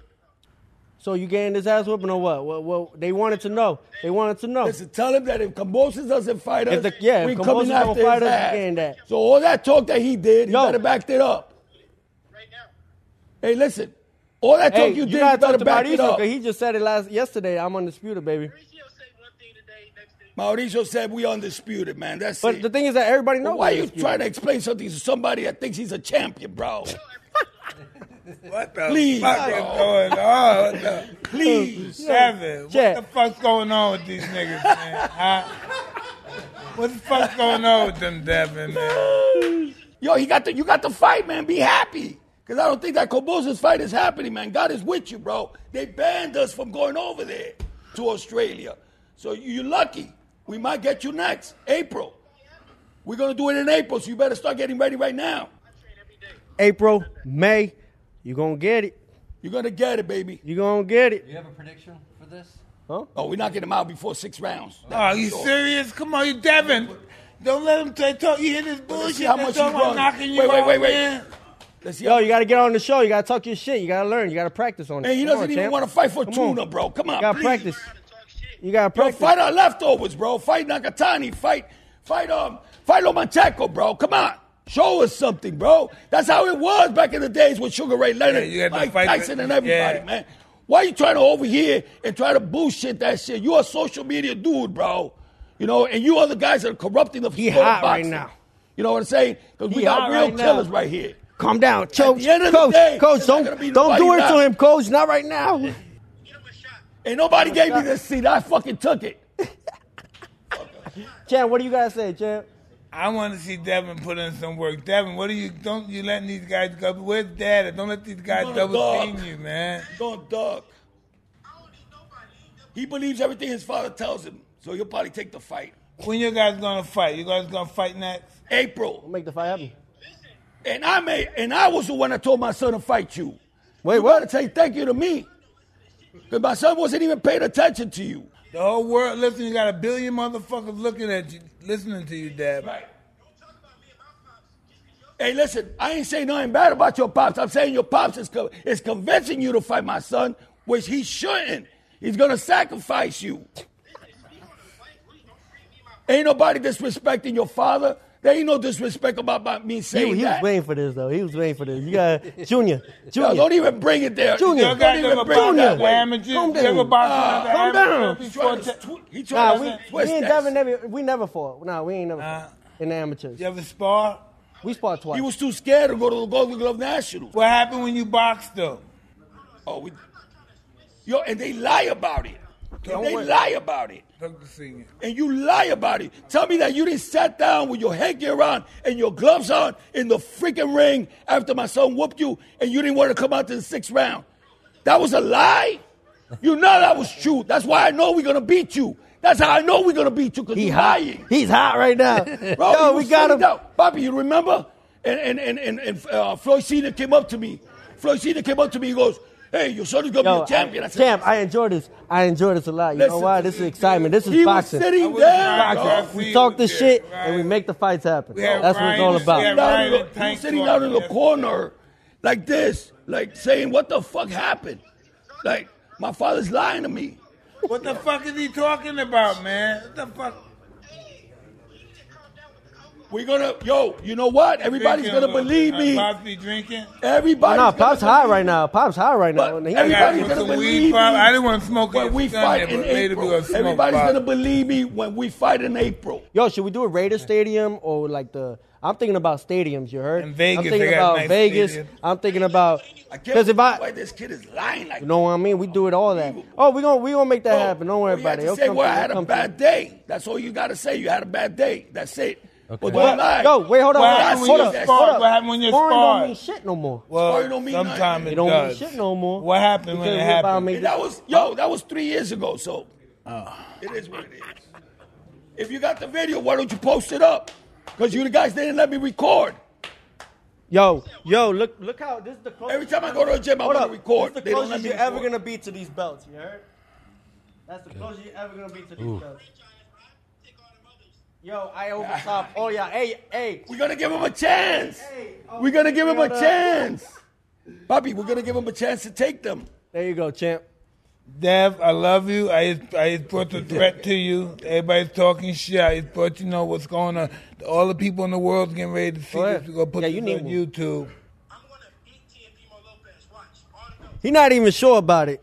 So you getting this ass whooping or what? Well, well, they wanted to know. They wanted to know. Listen, tell him that if Cambosis doesn't fight us, If the- yeah, if we Cambosis coming don't after fight his us, we ass. getting that. So all that talk that he did, he Yo. better back it up. Right now. Hey, listen. All that talk Hey, you you did, you gotta better talk to back it Mauricio up. because he just said it last yesterday. I'm undisputed, baby. Mauricio say one thing today, next thing. Mauricio said we undisputed, man. That's But it. the thing is that everybody knows. But why are we're you undisputed. trying to explain something to somebody that thinks he's a champion, bro? What the Please, fuck bro. is going on? What the, Please. Seven. Chat. What the fuck's going on with these niggas, man? Huh? What the fuck's going on with them, Devin, man? Yo, he got the, you got the fight, man. Be happy. Because I don't think that Cambosis fight is happening, man. God is with you, bro. They banned us from going over there to Australia. So you're lucky. We might get you next, April. We're going to do it in April, so you better start getting ready right now. April, May, you gonna get it. You're going to get it, baby. You gonna get it. You have a prediction for this? Huh? Oh, we're knocking him out before six rounds. Oh, you Sure. serious? Come on, you Devin. Don't let him t- talk. You hear this bullshit? see how They're much talking he about runs. knocking you Wait, wait, out, wait, wait. man. Let's see Yo, how- you gotta get on the show. You gotta talk your shit. You gotta learn. You gotta practice on it. Man, he Come doesn't on, even champ. want to fight for Come tuna, on. bro. Come on, You gotta please. practice. Talk shit. You gotta Yo, practice. fight our leftovers, bro. Fight Nakatani. Fight, fight, um, fight Lomachenko, bro. Come on. Show us something, bro. That's how it was back in the days with Sugar Ray Leonard, Yeah, you had to Mike fight Tyson, the- and everybody, yeah. man. Why you trying to over here and try to bullshit that shit? You're a social media dude, bro. You know, and you other guys are corrupting the He sport of hot right boxing. now. You know what I'm saying? Because we He got hot real right now. killers right here. Calm down, coach. the end of the coach, day, coach, there's not gonna don't be don't do nobody it to left. him, coach. Not right now. Get him a shot. Ain't nobody gave me this seat. I fucking took it. Chan, what do you guys say, Chan? I want to see Devin put in some work. Devin, what are you? Don't you letting these guys go? Where's Dad? Don't let these guys gonna double dog. team you, man. Don't duck. I don't need nobody. He believes everything his father tells him, so he'll probably take the fight. When you guys gonna fight? You guys gonna fight next? April. Make the fight happen. And I made, and I was the one that told my son to fight you. Wait, You what? gotta say thank you to me. Because my son wasn't even paying attention to you. The whole world, listen, you got a billion motherfuckers looking at you, listening to you, Dad. Right. Hey, listen, I ain't saying nothing bad about your pops. I'm saying your pops is, co- is convincing you to fight my son, which he shouldn't. He's gonna sacrifice you. Ain't nobody disrespecting your father. There ain't no disrespect about, about me saying He, he that. was waiting for this though. He was waiting for this. You got Junior. Junior. Yo, don't even bring it there. Junior. Don't Y'all even got bring it Junior. that way. Amateurs. Calm You down. ever box Uh, another calm down. He amateur? tried to, tw- he tried Nah, to we, twist me and that. Devin never we never fought. Nah, we ain't never Uh, fought in the amateurs. You ever spar? We sparred twice. He was too scared to go to the Golden Glove Nationals. What happened when you boxed though? Oh, we, yo, and they lie about it. And Don't they worry. lie about it. Talk to senior. And you lie about it. Tell me that you didn't sat down with your headgear on and your gloves on in the freaking ring after my son whooped you and you didn't want to come out to the sixth round. That was a lie? You know that was true. That's why I know we're going to beat you. That's how I know we're going to beat you, because he you're hot. lying. He's hot right now. Bro, Yo, he we was got sitting him. down. Bobby, you remember? And and and and, and uh, Floyd Cena came up to me. Floyd Cena came up to me. He goes, "Hey, your son is gonna Yo, be a champion." I, I, said, champ, I enjoy this. I enjoy this a lot. You know Listen, why? This is excitement. This is he boxing. was sitting was there. boxing. dog. We talk the Yeah, shit right. and we make the fights happen. We had That's what it's all Ryan- about. we had Down Ryan in the- and he Tank was sitting talking down in the yesterday. corner like this, like saying, "What the fuck happened?" Like, my father's lying to me. What the fuck is he talking about, man? What the fuck? We're gonna, yo, you know what? Everybody's Drinking, gonna believe uh, me. Pops be drinking. Everybody's No, gonna Pop's high believe right me. now. Pop's high right now. But And he- I got everybody's some gonna weed, believe Pop. me I didn't want to smoke when it we Sunday, fight but in later we April. gonna smoke, Everybody's Pop. gonna believe me when we fight in April. Yo, should we do a Raider Stadium or like the? I'm thinking about stadiums. You heard? In Vegas, I'm thinking they got about nice Vegas. stadiums. I'm thinking about I can't because if believe I, why this kid is lying like you know what I mean, we do it all that. Oh, we gonna we gonna make that that. happen. Don't worry All you about had it. to It'll say, come well, to I you. had It'll a come to you. bad day. That's all you gotta say. You had a bad day. That's it. But What? don't lie. Yo, wait, hold on. What hold happened on, when hold you up, sparred? hold up. What happened when you Sparring don't sparred? mean shit no more. Well, Sparring don't mean sometime nothing. it It don't does. mean shit no more. What happened when Because it Whip Out happened? made And that was yo, that was three years ago. So it is what it is. If you got the video, why don't you post it up? Because you the guys didn't let me record. Yo, yo, look, look how this is the closest. Every time I go to a gym, I Hold want up. to record. This is They the don't let closest me you're ever record. gonna be to these belts. You heard? That's the closest you're ever gonna be to these belts. Yo, I overtop. Oh yeah, hey, hey. We're gonna give him a chance. Hey, oh, We're gonna give him a shut up. chance. Bobby, we're gonna give him a chance to take them. There you go, champ. Dev, I love you. I just, I just brought the threat to you. Everybody's talking shit. I just brought you know what's going on. All the people in the world getting ready to see Go ahead. this. We're gonna put Yeah, this you need on one. YouTube. I'm gonna beat Teofimo Lopez. Watch. On the go. He not even sure about it.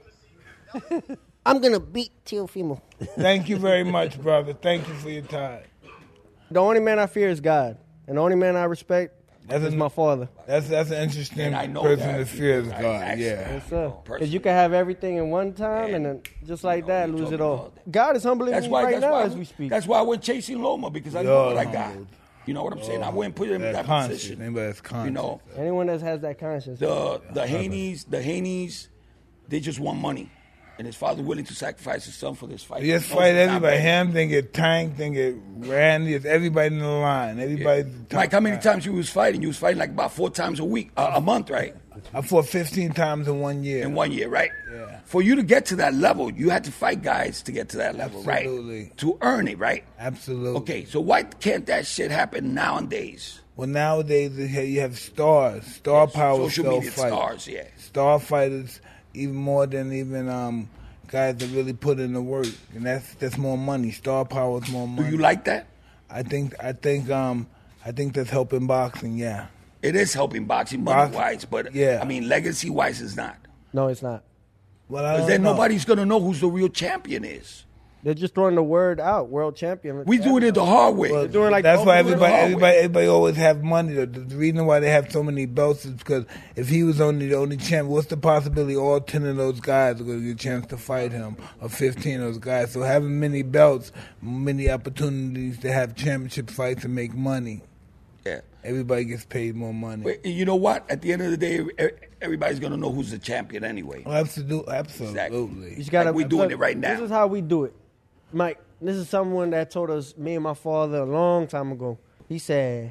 I'm gonna beat Teofimo. Thank you very much, brother. Thank you for your time. The only man I fear is God, and the only man I respect That's is a- my father. That's that's an interesting And I know person that. to fear is I- God. actually- Yeah. Yes, sir. personally. Because you can have everything in one time, and then just like know, that, you lose talking it all. about that. God is humbling That's me why. right That's now why. as we speak. That's why I went chasing Loma, because I know You're what I got. humbled. You know what I'm saying? I wouldn't put him in That that conscious. position. Anybody that's conscious. You know, Anyone that has that conscience. the the Haney's, the Haney's, they just want money, and his father willing to sacrifice his son for this fight. You just He knows fight it's not everybody. bad. Him, then get Tank, then get Randy. It's everybody in the line. Everybody. Mike, how many times you was fighting? You was fighting like about four times a week, uh, a month, right? I fought fifteen times in one year. In one year, right? Yeah. For you to get to that level, you had to fight guys to get to that level, Absolutely. right? To earn it, right? Absolutely. Okay, so why can't that shit happen nowadays? Well, nowadays you have stars, star power, Social star media fight. stars, yeah. Star fighters, even more than even um, guys that really put in the work, and that's that's more money. Star power is more Do money. you like that? I think I think um I think that's helping boxing. Yeah. It is helping boxing Box- money-wise, but yeah. I mean, legacy-wise, it's not. No, it's not. Well, I Because don't then know. nobody's going to know who's the real champion is. They're just throwing the word out, world champion. We do it the hard way. Well, doing like that's the why open everybody, hallway. everybody, everybody always have money. The, the reason why they have so many belts is because if he was only the only champ, what's the possibility all ten of those guys are going to get a chance to fight him, or fifteen of those guys? So having many belts, many opportunities to have championship fights and make money. Yeah. Everybody gets paid more money. But you know what? At the end of the day, e- everybody's going to know who's the champion anyway. Absolutely, absolutely. Exactly. You just gotta, Like we doing look, it right now. This is how we do it. Mike, this is someone that told us, me and my father, a long time ago. He said,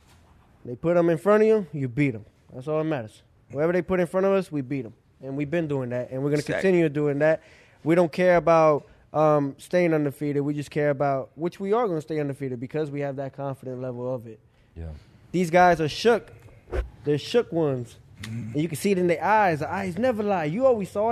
they put them in front of you, you beat them. That's all that matters. Whoever they put in front of us, we beat them. And we've been doing that, and we're going to Exactly. continue doing that. We don't care about um, staying undefeated. We just care about, which we are going to stay undefeated because we have that confident level of it. Yeah. These guys are shook. They're shook ones. And you can see it in their eyes. The eyes never lie. You always saw it.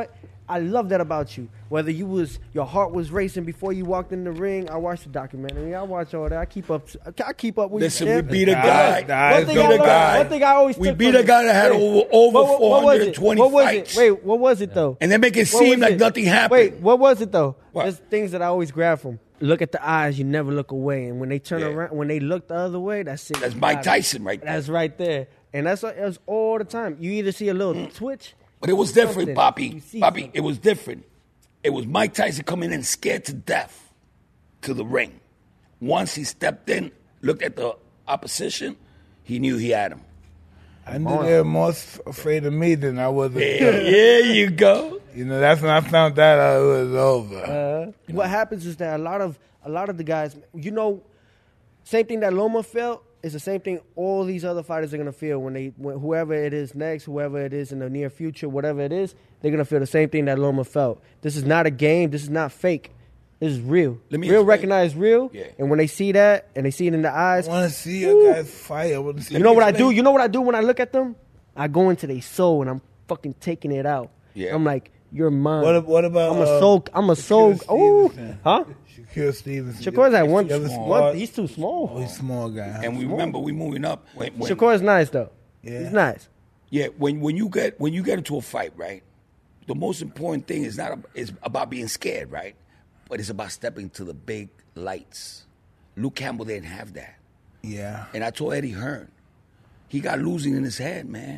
I love that about you. Whether you was your heart was racing before you walked in the ring, I watched the documentary. I watch all that. I keep up. I keep up with Listen, you. we beat a guy. Nah, One it's thing, beat I a learned, guy. one thing I always We took beat from a guy that had Wait, over, over what- what was it? four hundred twenty what was fights. It? Wait, what was it though? And they make it What seem was like it? nothing happened. Wait, what was it though? What? There's things that I always grab from. Look at the eyes, you never look away, and when they turn Yeah. around, when they look the other way, that's it. That's You Mike got it. Tyson right there. That's right there, and that's that's all the time. You either see a little twitch, But it was different, something. Bobby. You see Bobby, something. it was different. It was Mike Tyson coming in scared to death to the ring. Once he stepped in, looked at the opposition, he knew he had him. I knew they were more f- afraid of me than I was of Yeah, them. there you go. You know, that's when I found that out it was over. Uh, what happens is that a lot of a lot of the guys, you know, same thing that Loma felt is the same thing all these other fighters are gonna feel when they, when, whoever it is next, whoever it is in the near future, whatever it is, they're gonna feel the same thing that Loma felt. This is not a game. This is not fake. This is real. Let me real explain. recognize real, Yeah. and when they see that and they see it in the eyes, I want to see you guys fight. I want to see you know what I explain. do? You know what I do when I look at them? I go into their soul and I'm fucking taking it out. Yeah. I'm like, you're mine. What, what about I'm a uh, soul. I'm a soul. Shakur Oh, Stevenson? huh? Shakur Stevenson. Shakur's at one. You ever one spot- he's too small. Oh, he's a small guy. huh? And we remember we moving up. When, when, Shakur's nice though. Yeah. He's nice. Yeah, when when you get when you get into a fight, right? The most important thing is not ab- is about being scared, right? But it's about stepping to the big lights. Luke Campbell didn't have that, Yeah. and I told Eddie Hearn, he got losing in his head, man.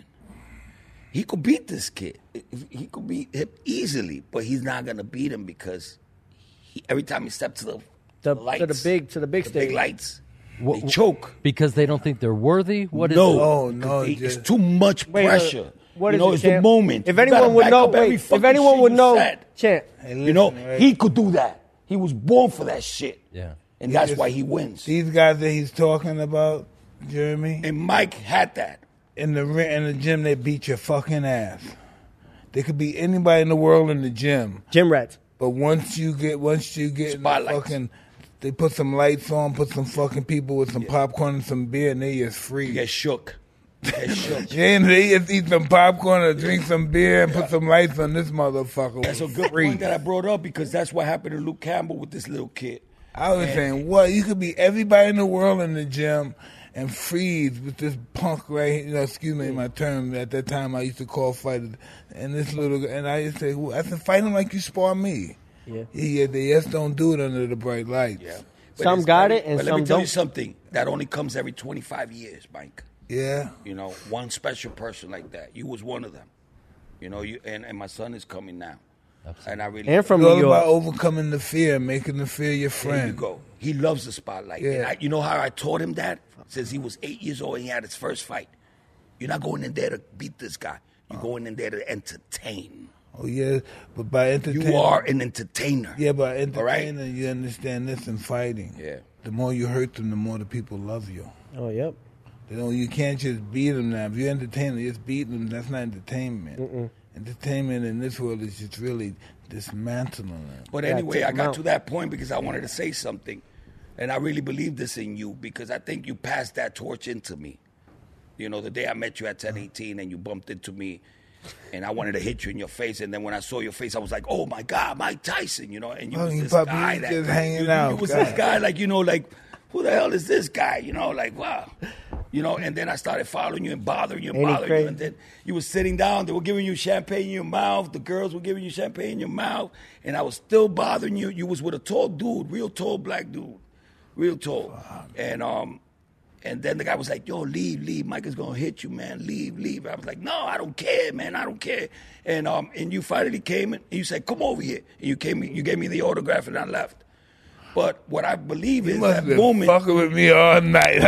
He could beat this kid. He could beat him easily, but he's not gonna beat him because he, every time he steps to the, The, the lights, to the big to the big the stage. big lights, Wha- they choke. Because they don't think they're worthy? What is No, it? Oh, no, They- just- it's too much Wait, uh, pressure. what you is know, it, it's the champ? moment. If You gotta anyone would back know, up every wait, if fucking anyone shit would you know, said. champ, Hey, You know, listen, right? he could do that. He was born for that shit. Yeah. And that's just- why he wins. These guys that he's talking about, Jeremy, And Mike had that. in the ri- in the gym, they beat your fucking ass. They could beat anybody in the world in the gym, gym rats. but once you get once you get in the Spotlights. fucking, they put some lights on, put some fucking people with some popcorn and some beer, and they just free. You get shook. You get shook. Yeah, and they just eat some popcorn or drink some beer and put some lights on this motherfucker. That's a good free. point that I brought up because that's what happened to Luke Campbell with this little kid. I was saying, what? You could be everybody in the world in the gym and freeze with this punk right here. You know, excuse me, my term. At that time, I used to call fighters. And this little, and I used to say, well, I said, fight him like you spar me. Yeah. Yeah, they just don't do it under the bright lights. Yeah. Some it's got very- it and but some let me tell you don't. something. That only comes every twenty-five years, Mike. Yeah. You know, one special person like that. You was one of them. You know, you and, and my son is coming now. And I really And from It's all New about York. overcoming the fear, making the fear your There friend. you go. He loves the spotlight. Yeah. And I, you know how I taught him that? Since he was eight years old and he had his first fight. You're not going in there to beat this guy. You're going in there to entertain. Oh, yeah, but by entertaining. You are an entertainer. Yeah, by All right? entertaining, you understand this in fighting. Yeah. The more you hurt them, the more the people love you. Oh, yep. You know, you can't just beat them now. If you're entertaining, just beating them, that's not entertainment. Mm-mm. Entertainment in this world is just really dismantling them. But Yeah, anyway, take I him got out. to that point because I wanted to say something. And I really believe this in you because I think you passed that torch into me. You know, the day I met you at ten eighteen and you bumped into me and I wanted to hit you in your face. And then when I saw your face, I was like, oh, my God, Mike Tyson, you know. And you Oh, was you this probably guy that just hanging you, out, You was guy. this guy like, you know, like, who the hell is this guy? You know, like, wow. You know, and then I started following you and bothering you and Ain't he bothering you. crazy? And then you were sitting down. They were giving you champagne in your mouth. The girls were giving you champagne in your mouth. And I was still bothering you. You was with a tall dude, real tall black dude. Real tall. And um, and then the guy was like, yo, leave, leave. Mike is going to hit you, man. Leave, leave. I was like, no, I don't care, man. I don't care. And um, and you finally came in and you said, come over here. And you came, you gave me the autograph and I left. But what I believe You is must that have been moment. fucking with me all night.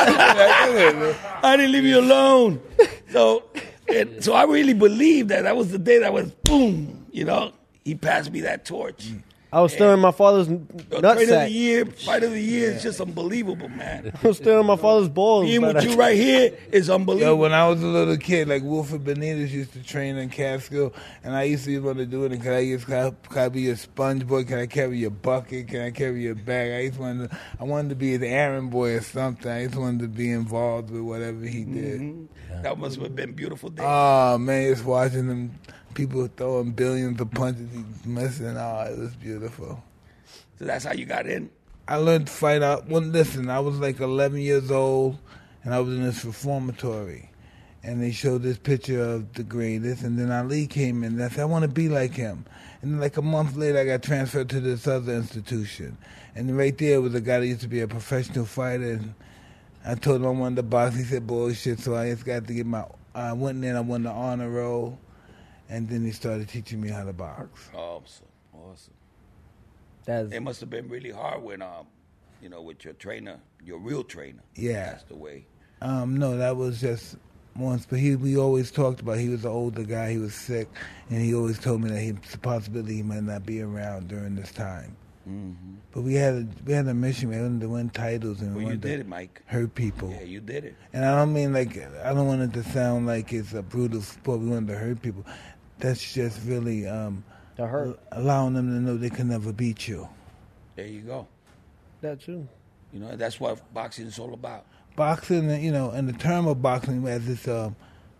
I didn't leave you alone. So, and, so I really believe that that was the day that was boom. You know, he passed me that torch. I was still in my father's The Trainer of nutsack. the year, fight of the year is just unbelievable, man. I was still in my father's balls. Being by with that you time. right here is Yo, unbelievable. when I was a little kid, like Wilfred Benitez used to train in Catskill, and I used to want to do it. And can I, use, can, I, can I be a sponge boy? Can I carry your bucket? Can I carry your bag? I used to want to, I wanted to be an errand boy or something. I just wanted to be involved with whatever he did. That must have been beautiful day. Oh man, just watching them people throwing billions of punches, he's missing. Oh, it was beautiful. So that's how you got in? I learned to fight out. Well, listen, I was like eleven years old, and I was in this reformatory. And they showed this picture of the greatest, and then Ali came in, and I said, I want to be like him. And then like a month later, I got transferred to this other institution. And right there was a guy that used to be a professional fighter, and I told him I wanted to box. He said, bullshit, so I just got to get my, I went in there, I won the honor roll, and then he started teaching me how to box. Awesome, awesome. That's It must have been really hard when, um, you know, with your trainer, your real trainer. Yeah. That's the way. Um, no, that was just once, but he we always talked about he was an older guy, he was sick, and he always told me that he, it's a possibility he might not be around during this time. Mm-hmm. But we had a, we had a mission, we wanted to win titles and we Well, you wanted did to it, Mike. hurt people. Yeah, you did it. And I don't mean like, I don't want it to sound like it's a brutal sport, we wanted to hurt people. That's just really um, the hurt. allowing them to know they can never beat you. There you go. That too. You know, that's what boxing is all about. Boxing, you know, and the term of boxing as it's um,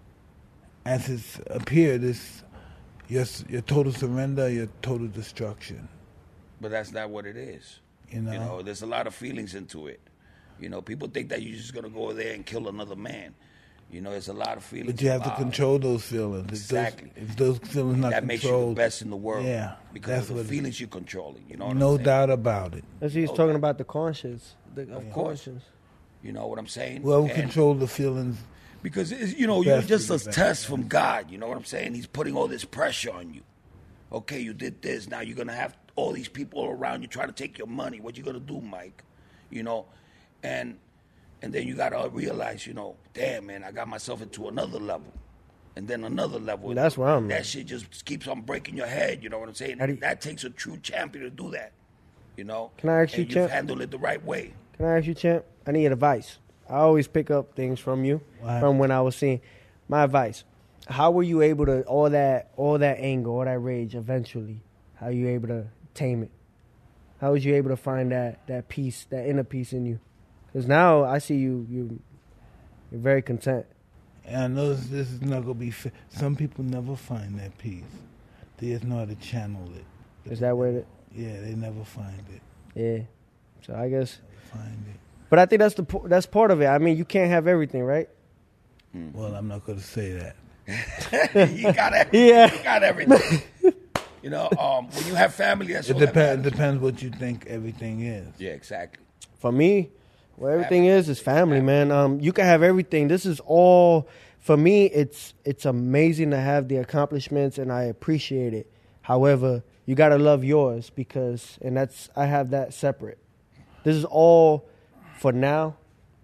as it's appeared is your your total surrender, your total destruction. But that's not what it is. You know, You know, there's a lot of feelings into it. You know, people think that you're just going to go there and kill another man. You know, there's a lot of feelings. but you have to involved. control those feelings. If Exactly. Those, if those feelings not That makes you the controlled, best in the world. Yeah, Because that's of the what it- feelings you're controlling. You know what no I'm saying? doubt about it. That's what he's Oh, talking yeah. about the conscience. The, Of course. conscience. You know what I'm saying? Well, And- control the feelings. Because, it's, you know, you're Best just for a the best. test from God. You know what I'm saying? He's putting all this pressure on you. Okay, you did this. Now you're going to have all these people around you trying to take your money. What you going to do, Mike? You know? And and then you got to realize, you know, damn, man, I got myself into another level. And then another level. Yeah, that's where I'm That at. shit just keeps on breaking your head. You know what I'm saying? How do you- that takes a true champion to do that. You know? Can I ask you, and champ? you've handled it the right way. Can I ask you, champ? I need advice. I always pick up things from you, What? from when I was seeing. My advice: how were you able to all that, all that anger, all that rage? Eventually, how you able to tame it? How was you able to find that that peace, that inner peace in you? Because now I see you, you, you're very content. And I know this, this is not going to be fair. Some people never find that peace. They just know how to channel it. Is that where it? Yeah, they never find it. Yeah. So I guess, They find it. but I think that's the po- that's part of it. I mean, you can't have everything, right? Well, I'm not going to say that. you got everything. Yeah. You got everything. You know, um, when you have family, that's It all that depends. matters. Depends what you think everything is. Yeah, exactly. For me, where everything is is family, man. Um, you can have everything. This is all for me. It's it's amazing to have the accomplishments, and I appreciate it. However, you gotta love yours because, and that's I have that separate. This is all for now,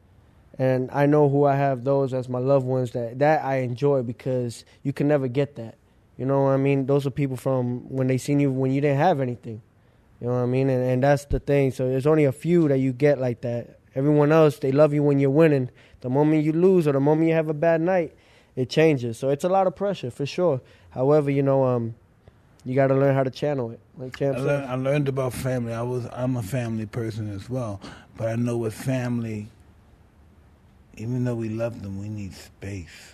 and I know who I have those as my loved ones that that I enjoy because you can never get that. You know what I mean? Those are people from when they seen you when you didn't have anything. You know what I mean? And, and that's the thing. So there's only a few that you get like that. Everyone else, they love you when you're winning. The moment you lose or the moment you have a bad night, it changes. So it's a lot of pressure for sure. However, you know, um, you got to learn how to channel it. Like Champ I said. learned, I learned about family. I was I'm a family person as well, but I know with family, even though we love them, we need space.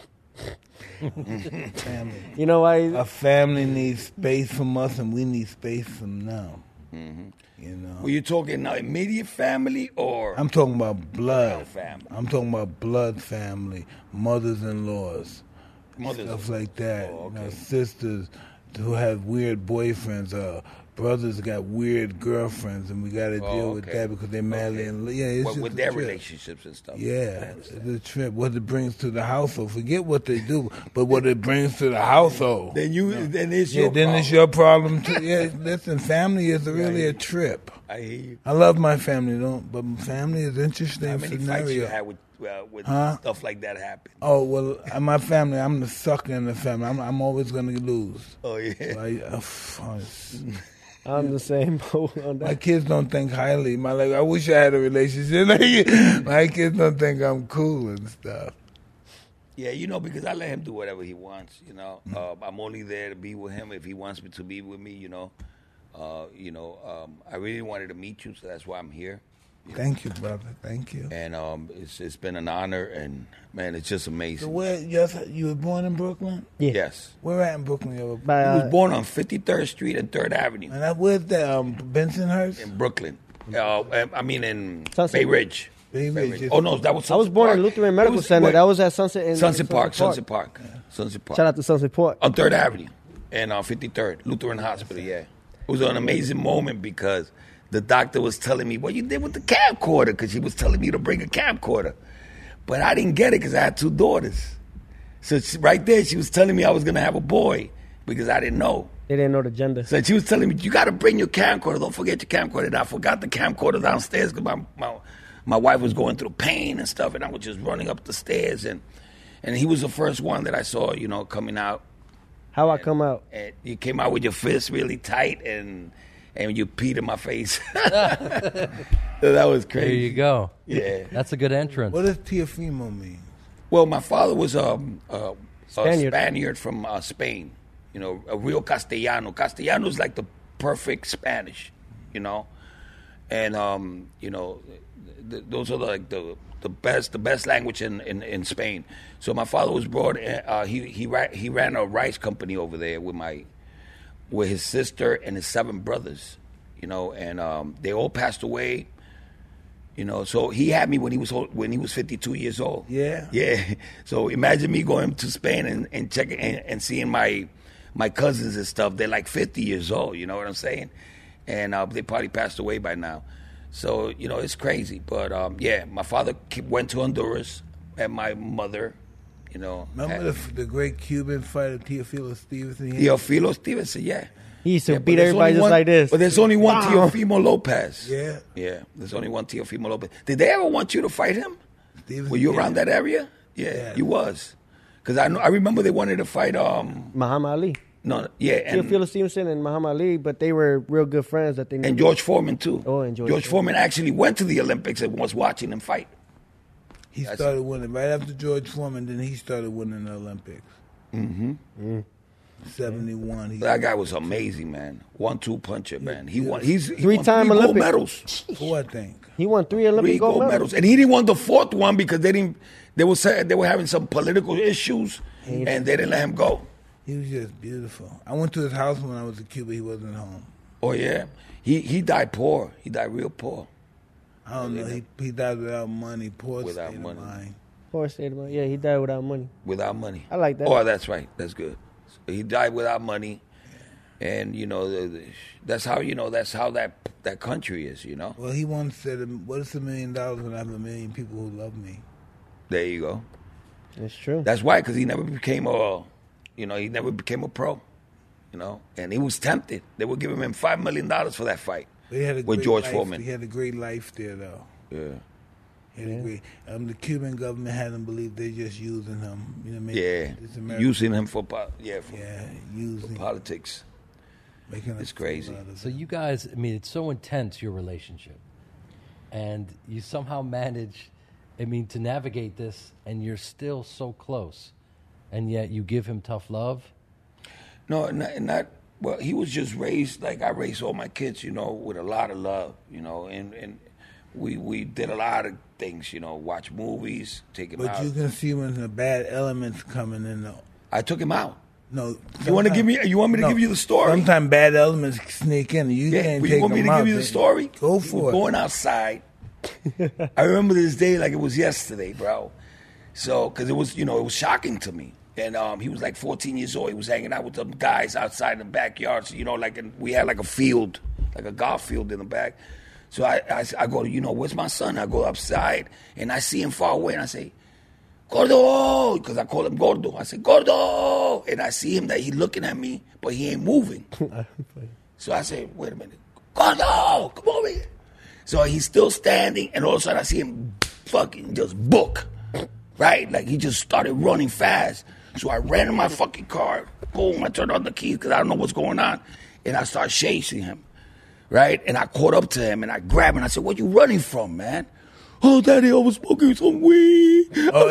family. You know why? A family needs space from us, and we need space from them. Mm-hmm. You know. Were you talking now immediate family or? I'm talking about blood. Real family. I'm talking about blood family, mothers-in-laws, Mothers. stuff like that. Oh, You know, okay. sisters who have weird boyfriends, uh, brothers got weird girlfriends, and we got to Oh, deal with okay. that because they're madly Okay. in love. Yeah, it's But just with a their trip. relationships and stuff. I Yeah, understand. it's a trip. What it brings to the household. Forget what they do, but what it brings to the household. Then you, then it's Yeah, your then problem. it's your problem too. Yeah, listen, family is really a trip. I hear you. I love my family, don't, but family is interesting How many fights you scenario. had with, uh, with Huh? stuff like that happen? Oh well, uh, my family. I'm the sucker in the family. I'm, I'm always gonna lose. Oh yeah. I, uh, f- oh, it's- I'm the same boat on my that. kids don't think highly. My like, I wish I had a relationship. My kids don't think I'm cool and stuff. Yeah, you know, because I let him do whatever he wants. You know, uh, I'm only there to be with him if he wants me to be with me. You know, uh, you know, um, I really wanted to meet you, so that's why I'm here. Thank you, brother. Thank you. And um, it's it's been an honor, and man, it's just So amazing. where yes, you were born in Brooklyn? Yeah. Yes, Where at in Brooklyn? You were By, he uh, was born on fifty-third Street and Third Avenue and that where's the um, Bensonhurst? in Brooklyn. Uh, I mean in Sunset. Bay Ridge. Bay Ridge, Ridge. yes. Oh no, that was. I was Sunset born Park. in Lutheran It Medical was- Center. wait, That was at Sunset. In, Sunset in Park. Sunset Park. Sunset Park. Shout out to Sunset Park. On Third Avenue and on fifty-third Lutheran Hospital. Yeah, it was an amazing moment because the doctor was telling me what you did with the camcorder because she was telling me to bring a camcorder, but I didn't get it because I had two daughters. So she, right there, she was telling me I was gonna have a boy because I didn't know. They didn't know the gender. So she was telling me, you got to bring your camcorder. Don't forget your camcorder. And I forgot the camcorder downstairs because my, my, my wife was going through pain and stuff, and I was just running up the stairs. And, and he was the first one that I saw, you know, coming out. How I come out? And you came out with your fist really tight, and and you peed in my face. So that was crazy. There you go. Yeah. That's a good entrance. What does Tiafimo mean? Well, my father was um, uh, Spaniard. a Spaniard from uh, Spain. You know, a real Castellano. Castellano is like the perfect Spanish, you know. And, um, you know, th- those are like the the best the best language in, in, in Spain. So my father was brought, uh, he, he, ra- he ran a rice company over there with my with his sister and his seven brothers, you know, and um, they all passed away. You know, so he had me when he was old, when he was fifty-two years old. Yeah. Yeah. So imagine me going to Spain and, and checking and, and seeing my my cousins and stuff. They're like fifty years old. You know what I'm saying? And uh, they probably passed away by now. So you know, it's crazy. But um, yeah, my father ke- went to Honduras, and my mother, you know, Remember had- the, the great Cuban fighter Teofilo Stevenson? Teofilo Stevenson. Yeah. He used to Yeah, but beat there's everybody only just one- like this. But there's only one Wow. Teofimo Lopez. Yeah. Yeah, there's only one Teofimo Lopez. Did they ever want you to fight him? Stevenson, Were you yeah. around that area? Yeah, Yeah. you was. Because I know, I remember they wanted to fight. Um, Muhammad Ali. no, yeah, and, Teofilo Stevenson and Muhammad Ali, but they were real good friends. That they and George Foreman too. Oh, and George George Foreman. Foreman actually went to the Olympics and was watching them fight. He That's- started winning right after George Foreman. Then he started winning the Olympics. Mm-hmm. Seventy-one. He That guy was amazing, man. One-two puncher, man. He won. He's he Three-time won three gold Olympic. medals. Who I think. He won three Olympic Three gold, gold medals. medals, and he didn't want the fourth one because they didn't. They were saying they were having some political issues, and they didn't let him go. He was just beautiful. I went to his house when I was in Cuba. He wasn't home. Oh yeah, he he died poor. He died real poor. I don't know. He he died without money. Poor Without state money. of mind. Poor state of mind. Yeah, he died without money. Without money. I like that. Oh, that's right. That's good. So he died without money, and you know the, the, that's how you know that's how that that country is. You know. Well, he once said, "What is a million dollars when I have a million people who love me?" There you go. It's true. That's why, because he never became a, you know, he never became a pro. You know, and he was tempted. They were giving him five million dollars for that fight But he had a with great George life. Foreman. He had a great life there, though. Yeah. He had a great. Um, the Cuban government had him believe they're just using him. You know, making Yeah. this American- Using him for po- yeah for, Yeah, for using. politics. Making It's us feel crazy. out of So it. you guys, I mean, it's so intense, your relationship. And you somehow manage, I mean, to navigate this, and you're still so close. And yet you give him tough love. No, not, not well. He was just raised like I raised all my kids, you know, with a lot of love, you know, and and we we did a lot of things, you know, watch movies, take him But out. you can see when the bad elements coming in. Though. I took him out. No, You want to give me? You want me to no, give you the story? Sometimes bad elements sneak in. You Yeah, can't well, take you want me them to out, give you the baby. story? Go We for were it. Going outside. I remember this day like it was yesterday, bro. So, because it was, you know, it was shocking to me. And um, he was like fourteen years old. He was hanging out with some guys outside in the backyard. So, you know, like in, we had like a field, like a golf field in the back. So I, I, I go, you know, where's my son? I go outside and I see him far away and I say, Gordo, because I call him Gordo. I say, Gordo. And I see him that he looking at me, but he ain't moving. So I say, wait a minute. Gordo, come over here. So he's still standing, and all of a sudden I see him fucking just book, right? Like he just started running fast. So I ran in my fucking car. Boom, I turned on the keys because I don't know what's going on. And I start chasing him, right? And I caught up to him, and I grabbed him. I said, what you running from, man? Oh, Daddy, I was smoking some weed. Oh,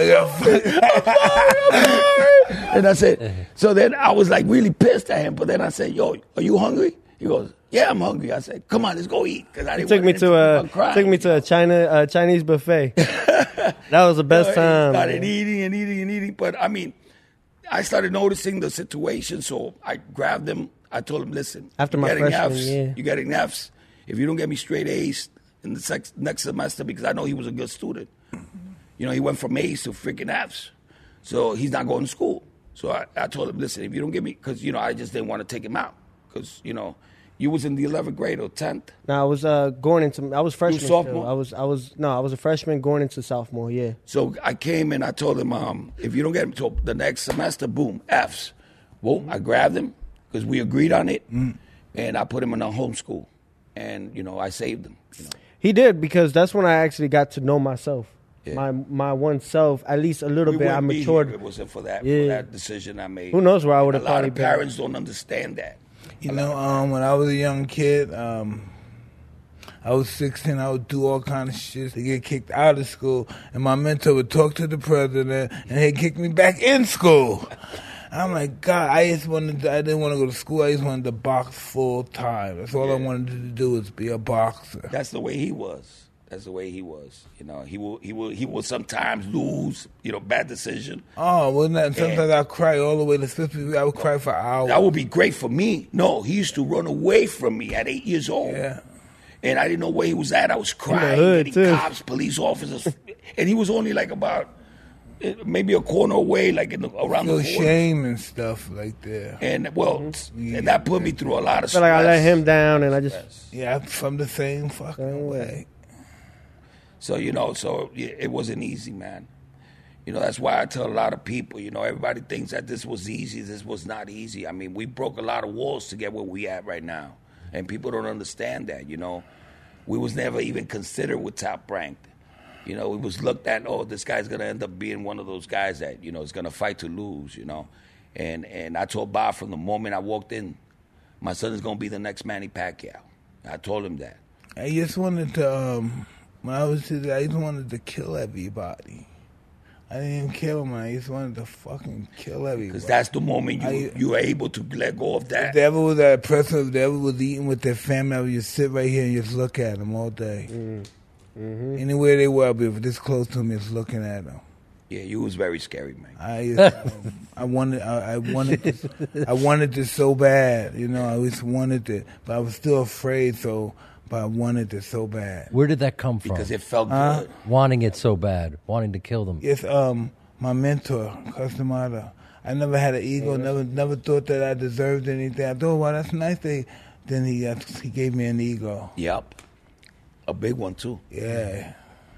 yeah. And I said, so then I was like really pissed at him. But then I said, yo, are you hungry? He goes, Yeah, I'm hungry. I said, come on, let's go eat. Cause I He didn't took want me to to a crying. took me to a China uh, Chinese buffet. That was the best So time. I started man. eating and eating and eating. But I mean, I started noticing the situation. So I grabbed him. I told him, listen, After you're my getting freshman F's. year. You're getting F's. If you don't get me straight A's in the sex, next semester, because I know he was a good student. You know, he went from A's to freaking F's. So he's not going to school. So I, I told him, listen, if you don't get me, because, you know, I just didn't want to take him out. Because, you know, you was in the eleventh grade or tenth. No, I was uh, going into. I was freshman. still. sophomore? I was. I was. No, I was a freshman going into sophomore. Yeah. So I came and I told him, um, if you don't get him till the next semester, boom, F's. Well, I grabbed him because we agreed on it, and I put him in a homeschool. And, you know, I saved him. You know. He did, because that's when I actually got to know myself. Yeah. My my one self, at least a little We bit. I wouldn't be here matured. if it wasn't for that, Yeah. for that decision I made. Who knows where I would have A lot probably of been. parents don't understand that. You know, um, when I was a young kid, um, I was sixteen. I would do all kind of shit to get kicked out of school, and my mentor would talk to the president, and he'd kick me back in school. I'm like, God, I just wanted. To, I didn't want to go to school. I just wanted to box full time. That's all I wanted to do was be a boxer. That's the way he was. That's the way he was. You know, he will, he will, he will sometimes lose. You know, bad decision. Oh, wasn't that? Sometimes I cry all the way to fifth grade. I would cry for hours. That would be great for me. No, he used to run away from me at eight years old. Yeah. And I didn't know where he was at. I was crying, hood, getting too. cops, police officers. And he was only like about eh, maybe a corner away, like in the, around Feel the corner. shame and stuff like that. And, well, and that put me through a lot of I feel stress. like I let him down, and I just. Yeah, I'm from the same fucking Same way. way. So, you know, so yeah, it wasn't easy, man. You know, that's why I tell a lot of people, you know, everybody thinks that this was easy. This was not easy. I mean, we broke a lot of walls to get where we at right now. And people don't understand that, you know. We was never even considered with top ranked. You know, we was looked at, oh, this guy's going to end up being one of those guys that, you know, is going to fight to lose, you know. And and I told Bob from the moment I walked in, my son is going to be the next Manny Pacquiao. I told him that. I just wanted to, um, when I was his, I just wanted to kill everybody. I didn't even kill him. I just wanted to fucking kill everybody. Because that's the moment you, I- you were able to let go of If that. they ever was at a person, if they ever was eating with their family, I would just sit right here and just look at them all day. Mm-hmm. Anywhere they were, I'd be this close to them, just looking at them. Yeah, you was very scary, man. I, just, um, I wanted, I, I wanted, this, I wanted this so bad. You know, I just wanted it, but I was still afraid. So, but I wanted it so bad. Where did that come from? Because it felt Huh? good. Wanting it so bad, wanting to kill them. Yes, um, my mentor, Customata. I never had an ego. Never, never thought that I deserved anything. I thought, well, that's nice. They, then he, uh, he gave me an ego. Yep. A big one, too. Yeah.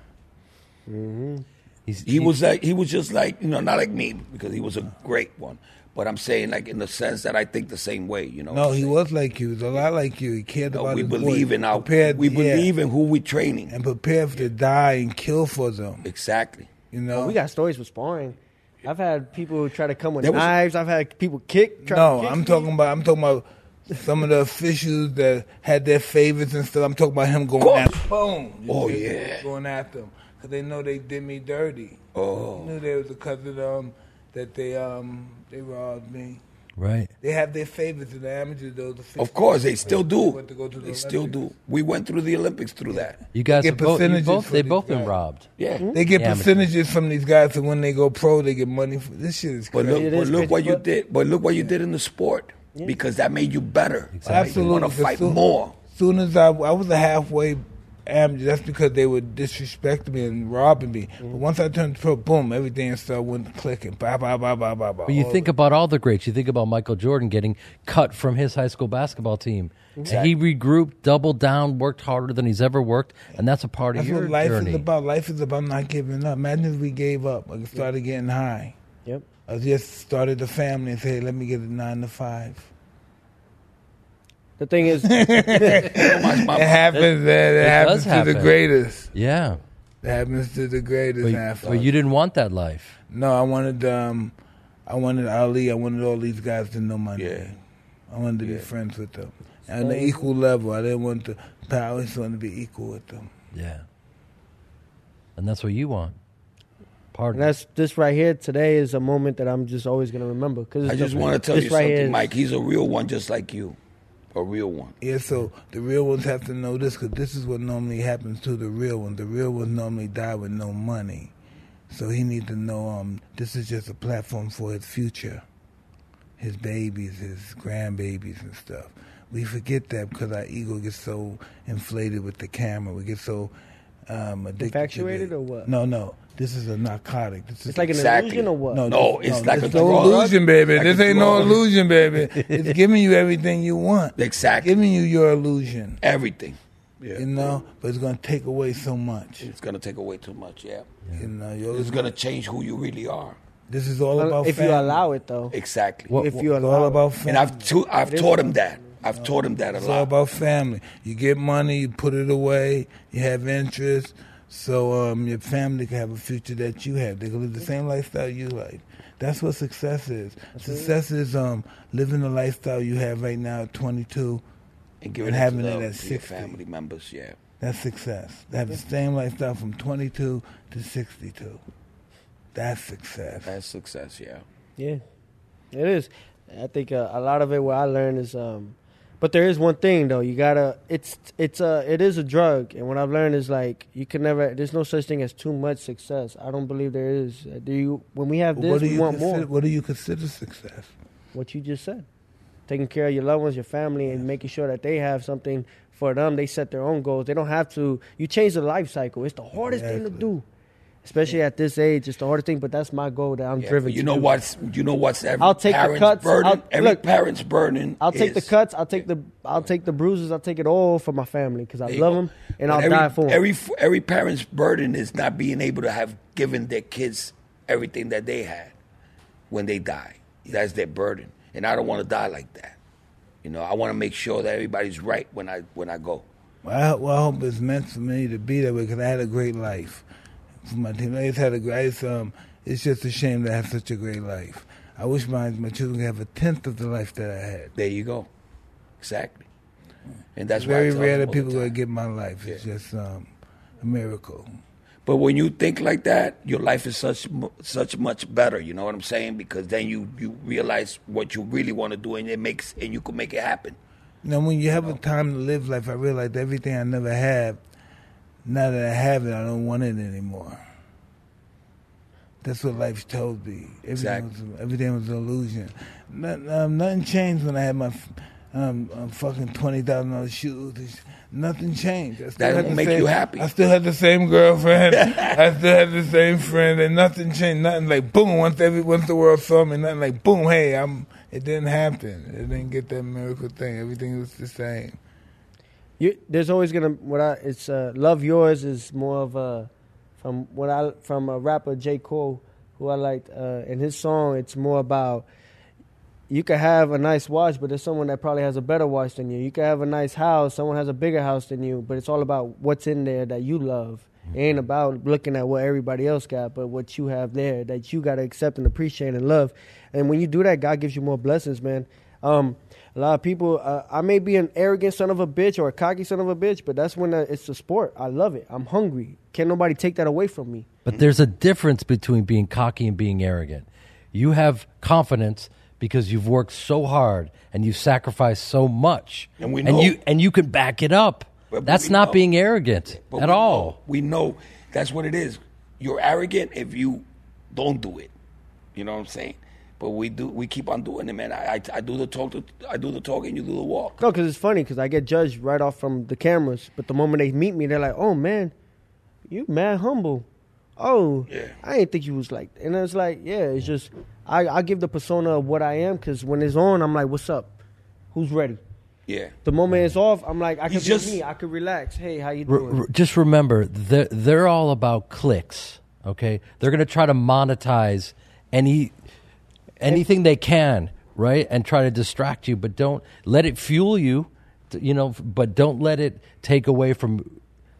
He's, He was like, he was just like, you know, not like me, because he was a great one. But I'm saying, like, in the sense that I think the same way, you know. No, he was like you. He was a lot like you. He cared No, about we his believe boys. in our, Prepared- we yeah. believe in who we training. and prepared to die and kill for them. Exactly. You know, We got stories for sparring. I've had people who try to come with There was- knives. I've had people kick. Try no. to kick I'm me. talking about. I'm talking about some of the officials that had their favorites and stuff. I'm talking about him going Course. after. Boom. Oh, Just yeah. going after them because they know they did me dirty. Oh. They knew they was because of them that they um they robbed me. right. They have their favorites in the amateurs. Those Of course, they still do. went to go to the They still Olympics. do. We went through the Olympics through that. You guys They have get both, you percentages both for they've these both been guys. robbed. Yeah. They get Yeah, but- percentages from these guys, and when they go pro, they get money. For, this shit is But crazy. look, It but is look crazy, what you but- did. But look what you did in the sport, because that made you better. Absolutely. You want to As fight soon- more. Soon as I, I was a halfway amateur, that's because they were disrespecting me and robbing me. But once I turned pro, boom, everything started went clicking. Bah, bah, bah, bah, bah, bah, But you all think the- about all the greats. You think about Michael Jordan getting cut from his high school basketball team. And he regrouped, doubled down, worked harder than he's ever worked, and that's a part of That's your what life journey. is about. Life is about not giving up. Imagine if we gave up. I started getting high. Yep. I just started a family and said, hey, let me get a nine to five. The thing is, My- my- It happens, man. It, it happens does to happen. the greatest. Yeah, It happens to the greatest. but, half but you didn't want that life. No, I wanted um, I wanted Ali. I wanted all these guys to know my Yeah. name. I wanted to Yeah. be friends with them on an equal level. I didn't want to. I always wanted to be equal with them. Yeah, and that's what you want. Pardon. and that's this right here today is a moment that I'm just always gonna remember. Cause I it's just the- want to tell this you right something, here is- Mike. He's a real one, just like you. A real one. Yeah, so the real ones have to know this because this is what normally happens to the real ones. The real ones normally die with no money. So he needs to know um, this is just a platform for his future, his babies, his grandbabies and stuff. We forget that because our ego gets so inflated with the camera. We get so um, addicted Infatuated to it. or what? No, no. This is a narcotic. This is It's like an Exactly. illusion or what? No, No, this- it's like this a no drug. illusion, baby. Like this a ain't no drug. illusion, baby. It's giving you everything you want. Exactly. Giving you your illusion. Everything. Yeah. You know, but it's gonna take away so much. It's going to take away too much, yeah. You know, you're It's going to change who you really are. This is all about if you family. allow it, though. Exactly. What- If you It's allow all it. about family. And I've to, I've taught him that. I've taught him that a It's all lot. about family. You get money, you put it away, you have interest, so um, your family can have a future that you have. They can live the same lifestyle you like. That's what success is. Success is um, living the lifestyle you have right now at twenty-two. and giving and it having to, it the, at to your sixty. family members, yeah. That's success. To have the same lifestyle from twenty-two to sixty-two. That's success. That's success, yeah. Yeah, it is. I think uh, a lot of it what I learned is, um, but there is one thing though. You gotta. It's it's a it is a drug, and what I've learned is like you can never. There's no such thing as too much success. I don't believe there is. Uh, Do you? When we have this, what do we you want consider, more. What do you consider success? What you just said, taking care of your loved ones, your family, and making sure that they have something for them. They set their own goals. They don't have to. You change the life cycle. It's the hardest thing to Exactly. do, especially at this age. It's the hardest thing. But that's my goal that I'm Yeah, driven. but you to know do. what's you know what's every I'll take the parent's cuts. burden. I'll- every look, parent's burden. I'll take the is- cuts. I'll take the I'll take the bruises. I'll take it all for my family because I There you love go. them and But I'll every, die for them. Every every parent's burden is not being able to have given their kids everything that they had when they die. That's their burden, and I don't want to die like that. You know, I want to make sure that everybody's right when I when I go. Well, I, well, I hope it's meant for me to be that way because I had a great life. For my team, I just had a great. It's, um, it's just a shame to have such a great life. I wish my my children could have a tenth of the life that I had. There you go, exactly. And that's It's why I very tell rare them that all the people gonna time. get my life. It's just um, a miracle. But when you think like that, your life is such mu- such much better. You know what I'm saying? Because then you, you realize what you really want to do, and it makes and you can make it happen. You know, when you have a time to live life, I realized everything I never had. Now that I have it, I don't want it anymore. That's what life told me. Everything, Exactly. was, everything was an illusion. Nothing, um, nothing changed when I had my f- um, um, fucking twenty thousand dollars shoes. It's- Nothing changed. I still That had won't the make same- you happy. I still had the same girlfriend. I still had the same friend, and nothing changed. Nothing like boom. Once every once the world saw me, nothing like boom. Hey, I'm. It didn't happen. It didn't get that miracle thing. Everything was the same. You, there's always gonna what I it's uh, love yours is more of a from what I from a rapper J. Cole who I liked uh, in his song. It's more about you could have a nice watch, but there's someone that probably has a better watch than you. You could have a nice house, someone has a bigger house than you, but it's all about what's in there that you love. It ain't about looking at what everybody else got, but what you have there that you got to accept and appreciate and love. And when you do that, God gives you more blessings, man. Um, a lot of people, uh, I may be an arrogant son of a bitch or a cocky son of a bitch, but that's when uh, it's a sport. I love it. I'm hungry. Can't nobody take that away from me. But there's a difference between being cocky and being arrogant. You have confidence because you've worked so hard and you've sacrificed so much, And we and know- you and you can back it up. But That's we not know. being arrogant But at we all. know- we know that's what it is. You're arrogant if you don't do it. You know what I'm saying? But we do. We keep on doing it, man. I, I, I do the talk. I do the talk, and you do the walk. No, because it's funny because I get judged right off from the cameras, but the moment they meet me, they're like, "Oh man, you mad humble." Oh, Yeah. I didn't think you was like. And it's like, yeah, it's just I, I give the persona of what I am because when it's on, I'm like, "What's up? Who's ready?" Yeah. The moment it's off, I'm like, I can He's be just- me. I can relax. Hey, how you R- doing? r- just remember, they're, they're all about clicks. Okay, they're going to try to monetize any anything they can, right, and try to distract you. But don't let it fuel you, t- you know. But don't let it take away from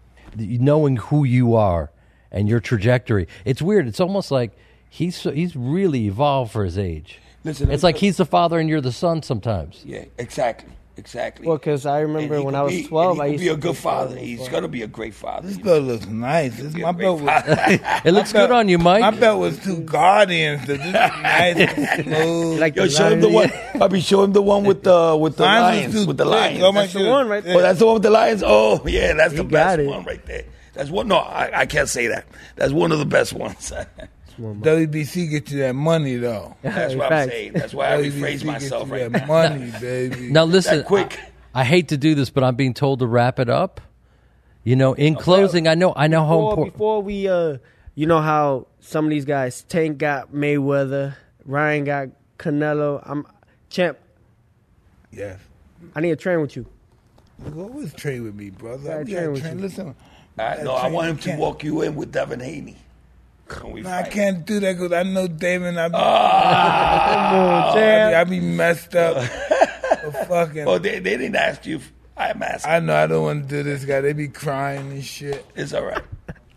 knowing who you are and your trajectory. It's weird. It's almost like he's so- he's really evolved for his age. Listen, it's like he's the father and you're the son sometimes. Yeah, exactly. Exactly. Well, because I remember And he when could I was be- twelve, and I he used could be to a good be father. twelve. He's gonna be a great father. This you belt looks nice. This, be a my great belt was, father. It looks my good belt- on you, Mike. My belt was two Guardians. So this is nice and smooth. Like Yo, the show him the one. Lions. Bobby, show him the one with the with the Mine was lions. too With the thick. lions. Oh, my That's the shit. one right there. Oh, that's the one with the lions. Oh, yeah, that's the He best got it. one right there. That's one. No, I, I can't say that. That's one of the best ones. W B C get you that money though. That's what I'm Facts. saying. That's why I W B C rephrase get myself you right that now. money, baby. Now listen, That quick. I, I hate to do this, but I'm being told to wrap it up. You know, in closing, I know, I know how Before, important. before we, uh, you know how some of these guys, Tank got Mayweather, Ryan got Canelo. I'm champ. Yes. I need to train with you. You always train with me, brother. Yeah, I I train train with train. you. Listen. I, no, I train- want him to can't- walk you in with Devin Haney. When we No, I fight. can't do that because I know Damon. I be, Come on, I, champ. be, I be messed up. But fucking. Oh, they, they didn't ask you. if- I'm asking. I know I don't want to do this guy. They be crying and shit. It's all right.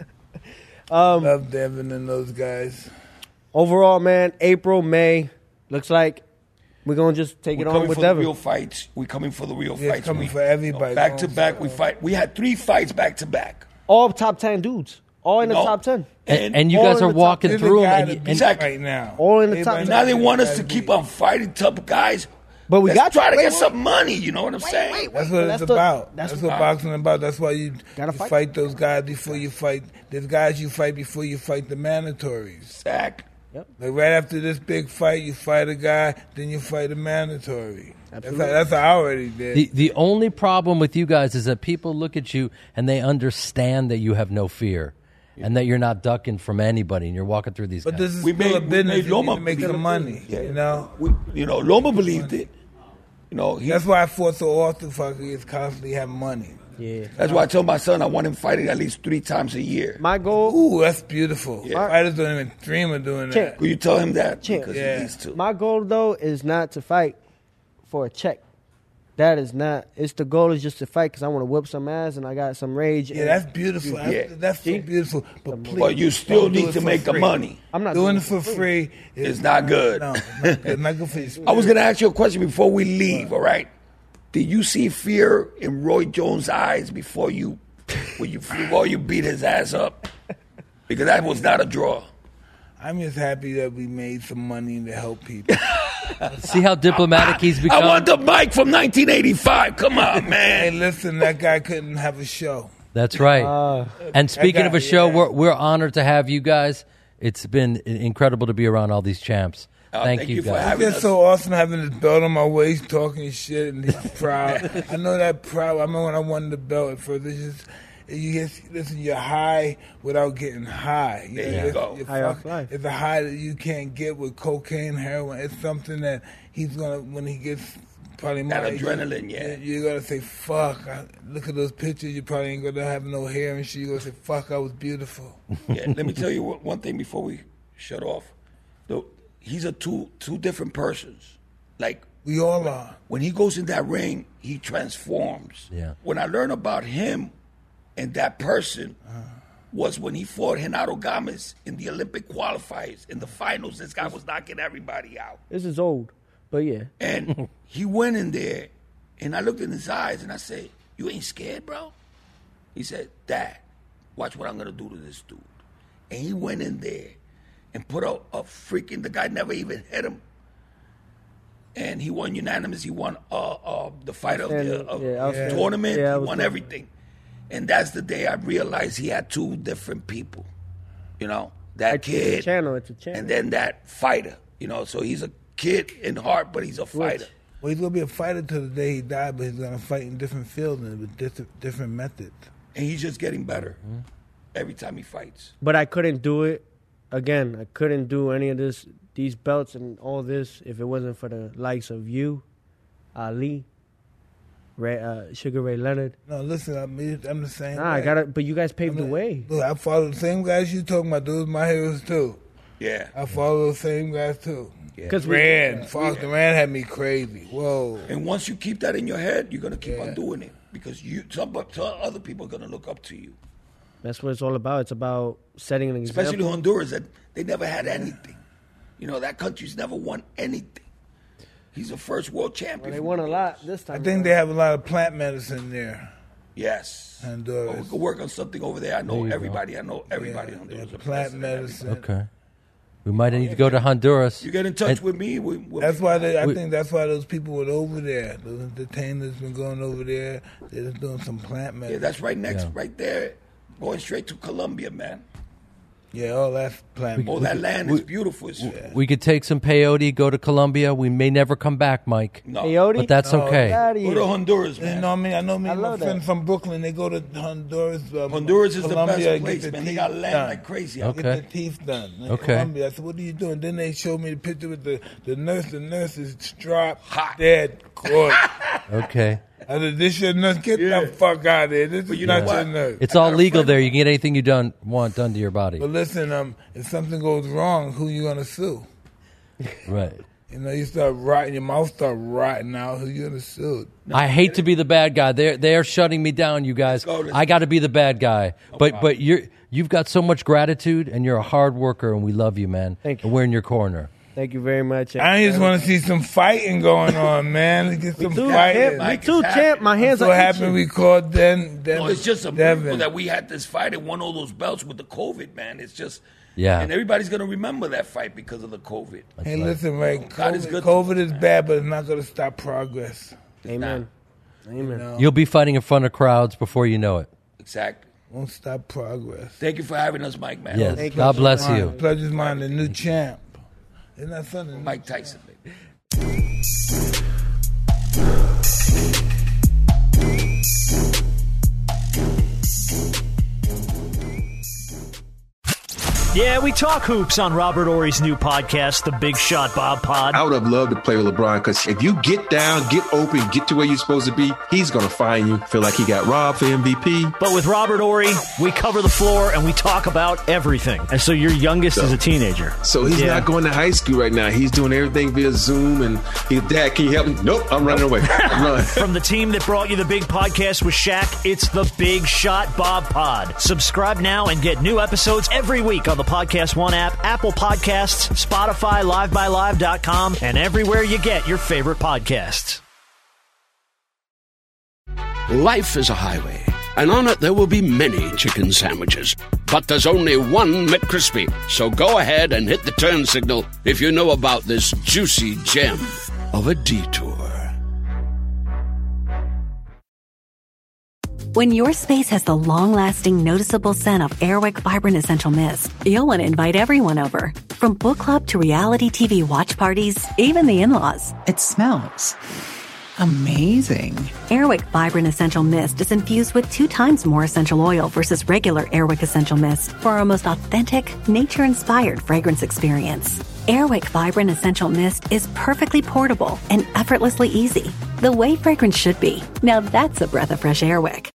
Um, Love Devin and those guys. Overall, man, April, May, looks like we're gonna just take We're it on coming with for the Devin. real fights. We're coming for the real Yeah, it's fights. coming We- for everybody. Back to back, we fight. We had three fights back to back. All top ten dudes, all in the No. top ten, And, and you all guys in are the top walking There's through a them. guy And, to you- beat and Exactly. right now. All in the top- Everybody Now they knows want us guy to beat. keep on fighting tough guys. But we Let's got try to wait, get wait, some money. You know what I'm saying? wait, That's wait. what That's it's the- about. that's That's, what- what boxing about. That's why you, Gotta you fight. fight. those guys before you fight. There's guys you fight before you fight the mandatories. Zach. Like right after this big fight, you fight a guy, then you fight a mandatory. That's Absolutely. how, that's how I already did. the the only problem with you guys is that people look at you and they understand that you have no fear, and that you're not ducking from anybody, and you're walking through these. but guys. this is We still made- a we business. made You need Loma to make believe some it. money. Yeah. You know. We, you know, Loma believed it. You know, he, That's why I fought so often. Fucking is constantly have money. Yeah, that's why I told my son I want him fighting at least three times a year. my goal. Ooh, that's beautiful. Yeah. Fighters don't even dream of doing Check. that. Could you tell him that? Champ. Because Yeah. he needs to. My goal though is not to fight for a check. That is not. It's the goal is just to fight because I want to whip some ass and I got some rage. Yeah, and that's beautiful. Yeah. That's, that's so beautiful. But please, But you still don't do need it to for make the free. money. I'm not Doing doing it for free. It's not good. No, it's not good. Not good for your I was spirit. going to ask you a question before we leave, all right? Did you see fear in Roy Jones' eyes before you when you before you beat his ass up? Because that was not a draw. I'm just happy that we made some money to help people. See how diplomatic he's become. I want the mic from nineteen eighty-five. Come on, Hey, man. listen, that guy couldn't have a show. That's right. Uh, and speaking guy, of a show, yeah. we're we're honored to have you guys. It's been incredible to be around all these champs. Oh, thank, thank you you for guys. having- It's just so awesome having this belt on my waist, talking shit, and he's proud. I know that proud. I remember when I won the belt at first. It's just you get listen. You're high without getting high. There know, you it's- go. you're High off fuck- life. It's a high that you can't get with cocaine, heroin. It's something that he's gonna when he gets probably my That age, adrenaline, yeah. you- You're gonna say, "Fuck!" I, look at those pictures. You probably ain't gonna have no hair and shit. You're gonna say, "Fuck! I was beautiful." Yeah, let me tell you one one thing before we shut off. The, he's a two two different persons. Like We all are. when he goes in that ring, he transforms. Yeah. When I learned about him and that person was when he fought Renato Gomez in the Olympic qualifiers in the finals. This guy was knocking everybody out, this is old, but yeah. and he went in there, and I looked in his eyes and I said, "You ain't scared, bro?" He said, "Dad, watch what I'm gonna do to this dude." And he went in there and put a, a freaking. The guy never even hit him. And he won unanimous. He won uh, uh, the fight of the Outstanding. of Yeah, the outstanding. tournament. Yeah, I he was won there. everything. And that's the day I realized he had two different people. You know, that It's a kid channel, it's a channel. and then that fighter. You know, so he's a kid in heart, but he's a fighter. Well, he's gonna be a fighter till the day he dies, but he's gonna fight in different fields and with different different methods. And he's just getting better every time he fights. But I couldn't do it. Again, I couldn't do any of this, these belts and all this if it wasn't for the likes of you, Ali, Ray, uh, Sugar Ray Leonard. No, listen, I'm, I'm the same. Nah, I way. gotta. But you guys paved the I'm way. Look, I follow the same guys you talking about. Those my heroes too. Yeah. I follow those same guys too. Because we, Rand, Foster Rand had me crazy. Whoa. And once you keep that in your head, you're gonna keep Yeah. on doing it because you some, some other people are gonna look up to you. that's what it's all about. It's about setting an example. Especially Honduras, that they never had anything. You know, that country's never won anything. He's the first world Well, champion. they won a lot this time. I think they have a lot of plant medicine there. Yes. Honduras. Well, we could work on something over there. I know There you everybody. I know everybody. Yeah, on they have Honduras. plant medicine. Okay. We might need to go to Honduras. You get in touch And- with me. We, we'll That's why they, I We- think that's why those people were over there. Those entertainers been going over there. They're just doing some plant Yeah, medicine. that's right next, Yeah. right there. Going straight to Colombia, man. Yeah, all that's plant Oh, medicine. that land is beautiful. It's, We could take some peyote, go to Colombia. We may never come back, Mike. no. Peyote? But that's No, okay. Get outta Go here. to Honduras, You man. know what I mean? I know me I and my love friends that. from Brooklyn. They go to Honduras. Um, Honduras is the Colombia, best get place, the man. They teeth got land done. like crazy. Okay. Get the teeth done. In Okay. Colombia. I said, what are you doing? Then they showed me the picture with the, the nurse. The nurse is strapped, Hot. dead, caught. Okay. I said, this your nurse? Get Yeah. the fuck out of here. This But is you not know your what? nurse. It's all got a legal friend- there. You can get anything you done want done to your body. But listen, um, if something goes wrong, who you gonna sue? Right. You know, you start rotting, your mouth start rotting out. Who you gonna sue? I hate to be the bad guy. They're they're shutting me down, you guys. Let's go, let's I got to be the bad guy. But but you're you've got so much gratitude, and you're a hard worker, and we love you, man. Thank you. And we're in your corner. Thank you very much. I just want to see some fighting going on, man. Get some Dude, fighting. champ, me Mike too, is happy. champ. My hands so are happy itching. we called Den. Den No, it's just a miracle Devin. that we had this fight and won all those belts with the COVID, man. It's just, Yeah. and everybody's gonna remember that fight because of the COVID. Hey, listen, right? God COVID, is good to COVID us, is man. bad, but it's not going to stop progress. Amen. Amen. No, You'll be fighting in front of crowds before you know it. Exactly. won't stop progress. Thank you for having us, Mike, man. Yes. Thank you. God bless Mine. you. Pleasure's mine, the new champ. Isn't that something? Mike Tyson, baby. Yeah, we talk hoops on Robert Ory's new podcast, The Big Shot Bob Pod. I would have loved to play with LeBron because if you get down, get open, get to where you're supposed to be, he's going to find you. Feel like he got robbed for M V P. But with Robert Ory, we cover the floor and we talk about everything. And so your youngest is a teenager. So he's Yeah. not going to high school right now. He's doing everything via Zoom. And his dad, can you help me? Nope, I'm running away. I'm running. From the team that brought you the big podcast with Shaq, it's The Big Shot Bob Pod. Subscribe now and get new episodes every week on the Podcast One app, Apple Podcasts, Spotify, live by live dot com, and everywhere you get your favorite podcasts. Life is a highway, and on it there will be many chicken sandwiches. But there's only one McCrispy. So go ahead and hit the turn signal if you know about this juicy gem of a detour. When your space has the long-lasting, noticeable scent of Airwick Vibrant Essential Mist, you'll want to invite everyone over. From book club to reality T V watch parties, even the in-laws. It smells amazing. Airwick Vibrant Essential Mist is infused with two times more essential oil versus regular Airwick Essential Mist for our most authentic, nature-inspired fragrance experience. Airwick Vibrant Essential Mist is perfectly portable and effortlessly easy. The way fragrance should be. Now that's a breath of fresh Airwick.